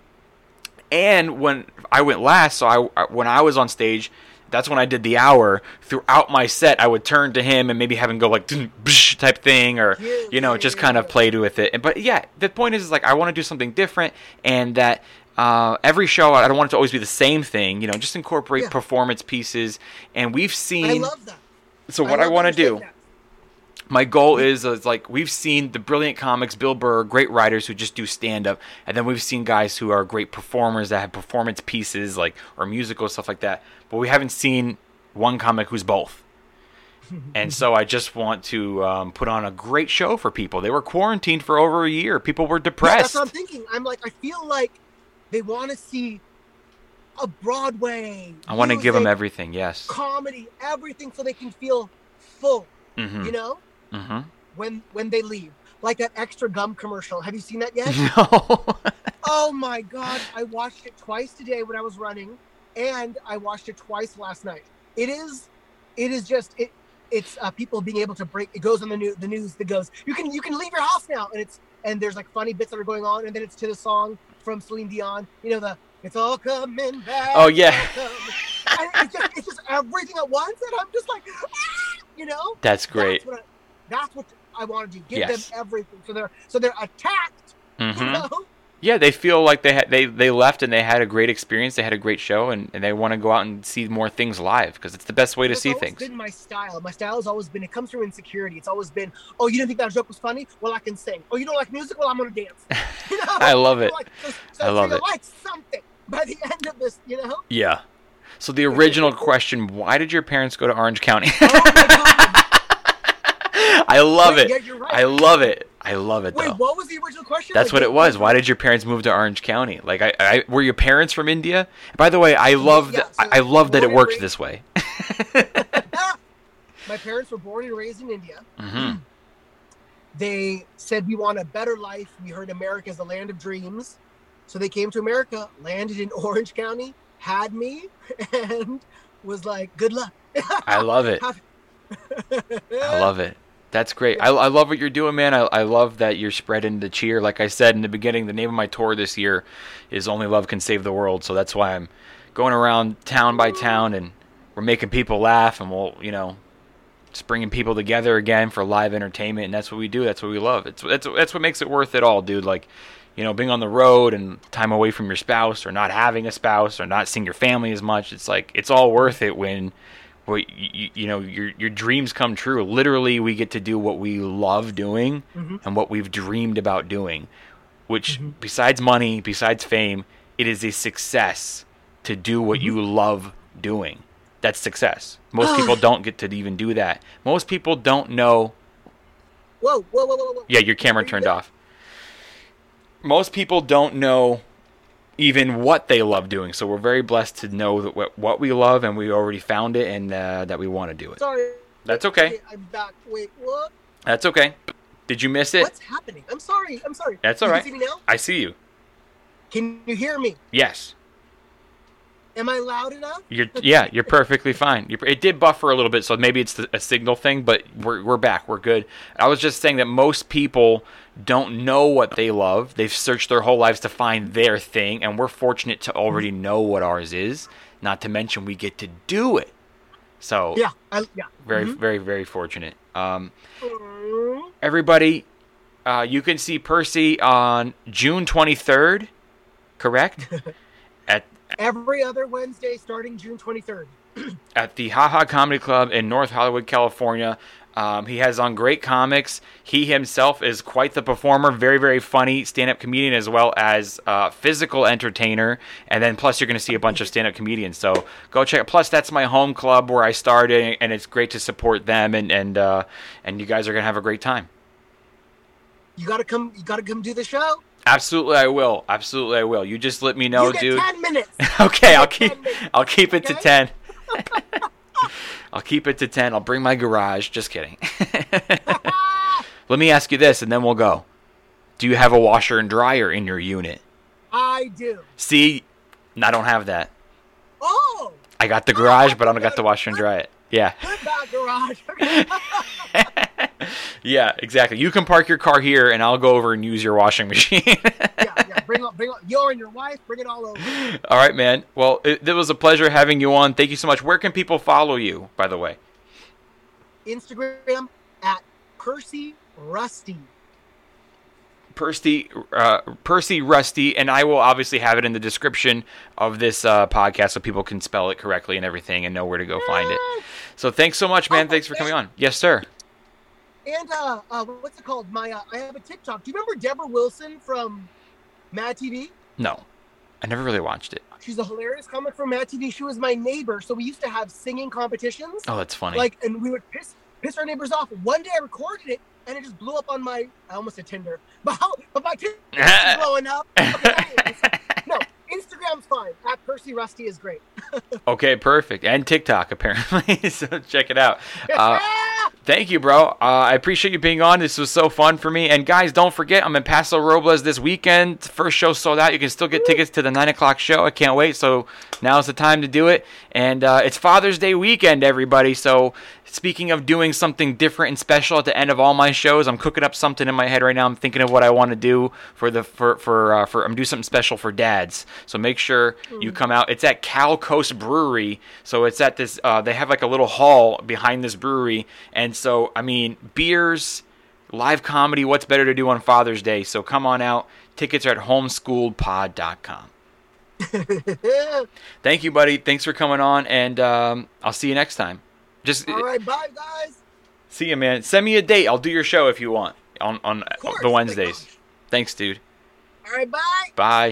Speaker 4: And when I went last, so I when I was on stage, that's when I did the hour. Throughout my set, I would turn to him and maybe have him go like type thing, or you know, just kind of played with it. But yeah, the point is, is like I want to do something different, and that uh, every show I don't want it to always be the same thing. You know, just incorporate yeah. performance pieces. And we've seen.
Speaker 5: I love that.
Speaker 4: So what I, I want to do. That. My goal is, is like we've seen the brilliant comics, Bill Burr, great writers who just do stand-up, and then we've seen guys who are great performers that have performance pieces like or musical stuff like that. But we haven't seen one comic who's both. And so I just want to um, put on a great show for people. They were quarantined for over a year. People were depressed.
Speaker 5: Yeah, that's what I'm thinking. I'm like, I feel like they want to see a Broadway.
Speaker 4: I want to give them everything. Yes.
Speaker 5: Comedy, everything, so they can feel full. Mm-hmm. You know.
Speaker 4: Mm-hmm.
Speaker 5: When when they leave, like that extra gum commercial. Have you seen that yet?
Speaker 4: No.
Speaker 5: Oh my God! I watched it twice today when I was running, and I watched it twice last night. It is, it is just it. It's uh, people being able to break. It goes on the news. The news that goes, you can you can leave your house now, and it's and there's like funny bits that are going on, and then it's to the song from Celine Dion. You know the it's all coming back.
Speaker 4: Oh yeah.
Speaker 5: And it's just it's just everything at once, and I'm just like, ah! You know.
Speaker 4: That's great.
Speaker 5: That's what I, That's what I want to do. Give
Speaker 4: yes.
Speaker 5: them everything, so they're so they're attacked.
Speaker 4: Mm-hmm.
Speaker 5: You know?
Speaker 4: Yeah, they feel like they had they, they left and they had a great experience. They had a great show, and, and they want to go out and see more things live because it's the best way to
Speaker 5: it's
Speaker 4: see
Speaker 5: always
Speaker 4: things.
Speaker 5: Been my style. My style has always been. It comes from insecurity. It's always been. Oh, you didn't think that joke was funny? Well, I can sing. Oh, you don't like music? Well, I'm gonna dance. You know?
Speaker 4: I love it.
Speaker 5: Like, so, so
Speaker 4: I love
Speaker 5: so
Speaker 4: it.
Speaker 5: Like something by the end of this, you know?
Speaker 4: Yeah. So the original question: why did your parents go to Orange County?
Speaker 5: Oh my God.
Speaker 4: I love
Speaker 5: Wait,
Speaker 4: it.
Speaker 5: Yeah, you're right.
Speaker 4: I love it. I love it.
Speaker 5: Wait,
Speaker 4: though.
Speaker 5: what was the original question?
Speaker 4: That's
Speaker 5: like,
Speaker 4: what it was. Why did your parents move to Orange County? Like, I, I were your parents from India? By the way, I love
Speaker 5: yeah,
Speaker 4: that.
Speaker 5: so
Speaker 4: I, I love that it works
Speaker 5: raised...
Speaker 4: this way.
Speaker 5: My parents were born and raised in India.
Speaker 4: Mm-hmm.
Speaker 5: They said we want a better life. We heard America is the land of dreams, so they came to America, landed in Orange County, had me, and was like, "Good luck."
Speaker 4: I love it. I love it. That's great. I, I love what you're doing, man. I, I love that you're spreading the cheer. Like I said in the beginning, the name of my tour this year is Only Love Can Save the World. So that's why I'm going around town by town, and we're making people laugh, and we'll, you know, just bringing people together again for live entertainment. And that's what we do. That's what we love. It's that's that's what makes it worth it all, dude. Like, you know, being on the road and time away from your spouse, or not having a spouse, or not seeing your family as much. It's like it's all worth it when. Well, you, you know, your your dreams come true. Literally, we get to do what we love doing mm-hmm. and what we've dreamed about doing, which mm-hmm. besides money, besides fame, it is a success to do what mm-hmm. you love doing. That's success. Most people don't get to even do that. Most people don't know.
Speaker 5: Whoa, whoa, whoa, whoa, whoa.
Speaker 4: Yeah, your camera turned off. Most people don't know even what they love doing. So we're very blessed to know that what, what we love, and we already found it, and uh, that we want to do it.
Speaker 5: Sorry.
Speaker 4: That's okay.
Speaker 5: Wait, I'm back. Wait, what?
Speaker 4: That's okay. Did you miss it?
Speaker 5: What's happening? I'm sorry. I'm sorry.
Speaker 4: That's all
Speaker 5: you
Speaker 4: right.
Speaker 5: Can see me now?
Speaker 4: I see you.
Speaker 5: Can you hear me?
Speaker 4: Yes.
Speaker 5: Am I loud enough?
Speaker 4: You're yeah, you're perfectly fine. You're, it did buffer a little bit, so maybe it's the, a signal thing, but we're we're back. We're good. I was just saying that most people don't know what they love. They've searched their whole lives to find their thing, and we're fortunate to already know what ours is. Not to mention we get to do it. So
Speaker 5: yeah, I, yeah,
Speaker 4: very
Speaker 5: mm-hmm.
Speaker 4: very very fortunate. Um,
Speaker 5: mm-hmm.
Speaker 4: Everybody, uh, you can see Percy on June twenty-third, correct? At
Speaker 5: every other Wednesday starting June twenty-third.
Speaker 4: At the Ha Ha Comedy Club in North Hollywood, California. Um, he has on great comics. He himself is quite the performer, very, very funny stand-up comedian as well as uh, physical entertainer. And then plus you're going to see a bunch of stand-up comedians. So go check it. Plus that's my home club where I started, and it's great to support them. And and uh, and you guys are going to have a great time.
Speaker 5: You gotta come. You gotta come do the show.
Speaker 4: Absolutely, I will. Absolutely, I will. You just let me know,
Speaker 5: you get
Speaker 4: dude.
Speaker 5: Ten minutes.
Speaker 4: Okay,
Speaker 5: You
Speaker 4: I'll
Speaker 5: get
Speaker 4: keep.
Speaker 5: ten minutes,
Speaker 4: I'll keep it to
Speaker 5: okay?
Speaker 4: ten. I'll keep it to ten. I'll bring my garage. Just kidding. Let me ask you this, and then we'll go. Do you have a washer and dryer in your unit?
Speaker 5: I do.
Speaker 4: See, I don't have that.
Speaker 5: Oh.
Speaker 4: I got the garage, but I don't got the washer and dryer. Yeah.
Speaker 5: Good about garage.
Speaker 4: Yeah, exactly. You can park your car here, and I'll go over and use your washing machine.
Speaker 5: yeah, yeah. Bring up, bring up. You and your wife. Bring it all over.
Speaker 4: All right, man. Well, it, it was a pleasure having you on. Thank you so much. Where can people follow you, by the way?
Speaker 5: Instagram at Percy Rusty.
Speaker 4: Percy, uh, Percy Rusty, and I will obviously have it in the description of this uh, podcast so people can spell it correctly and everything and know where to go find it. So thanks so much, man.
Speaker 5: Oh,
Speaker 4: Thanks for coming
Speaker 5: and,
Speaker 4: on. Yes, sir.
Speaker 5: And uh, uh, what's it called? My uh, I have a TikTok. Do you remember Deborah Wilson from Mad T V?
Speaker 4: No, I never really watched it.
Speaker 5: She's a hilarious comic from Mad T V. She was my neighbor, so we used to have singing competitions.
Speaker 4: Oh, that's funny.
Speaker 5: Like, and we would piss piss our neighbors off. One day I recorded it, and it just blew up on my. I almost said Tinder, but how? But my Tinder is blowing up. Okay, anyways, no, Instagram's fine. At Percy Rusty is great.
Speaker 4: Okay, perfect. And TikTok, apparently. So check it out. Uh, thank you, bro. Uh, I appreciate you being on. This was so fun for me. And guys, don't forget, I'm in Paso Robles this weekend. First show sold out. You can still get tickets to the nine o'clock show. I can't wait. So now's the time to do it. And uh, it's Father's Day weekend, everybody. So speaking of doing something different and special at the end of all my shows, I'm cooking up something in my head right now. I'm thinking of what I want to do for the for for uh, for I'm do something special for dads. So make sure you come out. It's at Cal Coast Brewery. So it's at this. Uh, they have like a little hall behind this brewery, and so I mean beers, live comedy. What's better to do on Father's Day? So come on out. Tickets are at homeschooled pod dot com. Thank you, buddy. Thanks for coming on, and um, I'll see you next time. Just
Speaker 5: all right, bye guys.
Speaker 4: See you, man. Send me a date. I'll do your show if you want on on
Speaker 5: course,
Speaker 4: the Wednesdays. Thanks, dude.
Speaker 5: All right, bye.
Speaker 4: Bye.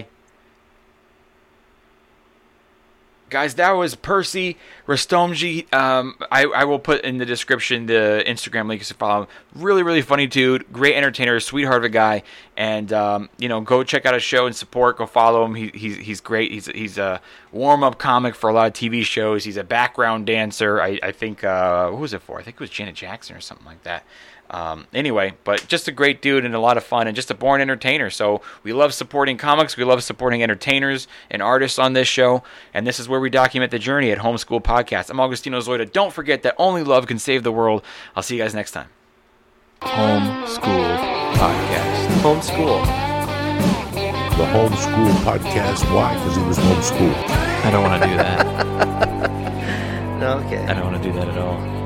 Speaker 4: Guys, that was Percy Rustomji. Um, I, I will put in the description the Instagram link to follow him. Really, really funny dude. Great entertainer. Sweetheart of a guy. And, um, you know, go check out his show and support. Go follow him. He, he's he's great. He's he's a warm-up comic for a lot of T V shows. He's a background dancer. I, I think, uh, who was it for? I think it was Janet Jackson or something like that. Um, anyway, but just a great dude and a lot of fun and just a born entertainer. So we love supporting comics. We love supporting entertainers and artists on this show. And this is where we document the journey at Homeschool Podcast. I'm Augustino Zoida. Don't forget that only love can save the world. I'll see you guys next time. Homeschool Podcast. Homeschool.
Speaker 3: The Homeschool Podcast. Why? Because he was homeschooled.
Speaker 4: I don't want to do that.
Speaker 6: No, okay.
Speaker 4: I don't want to do that at all.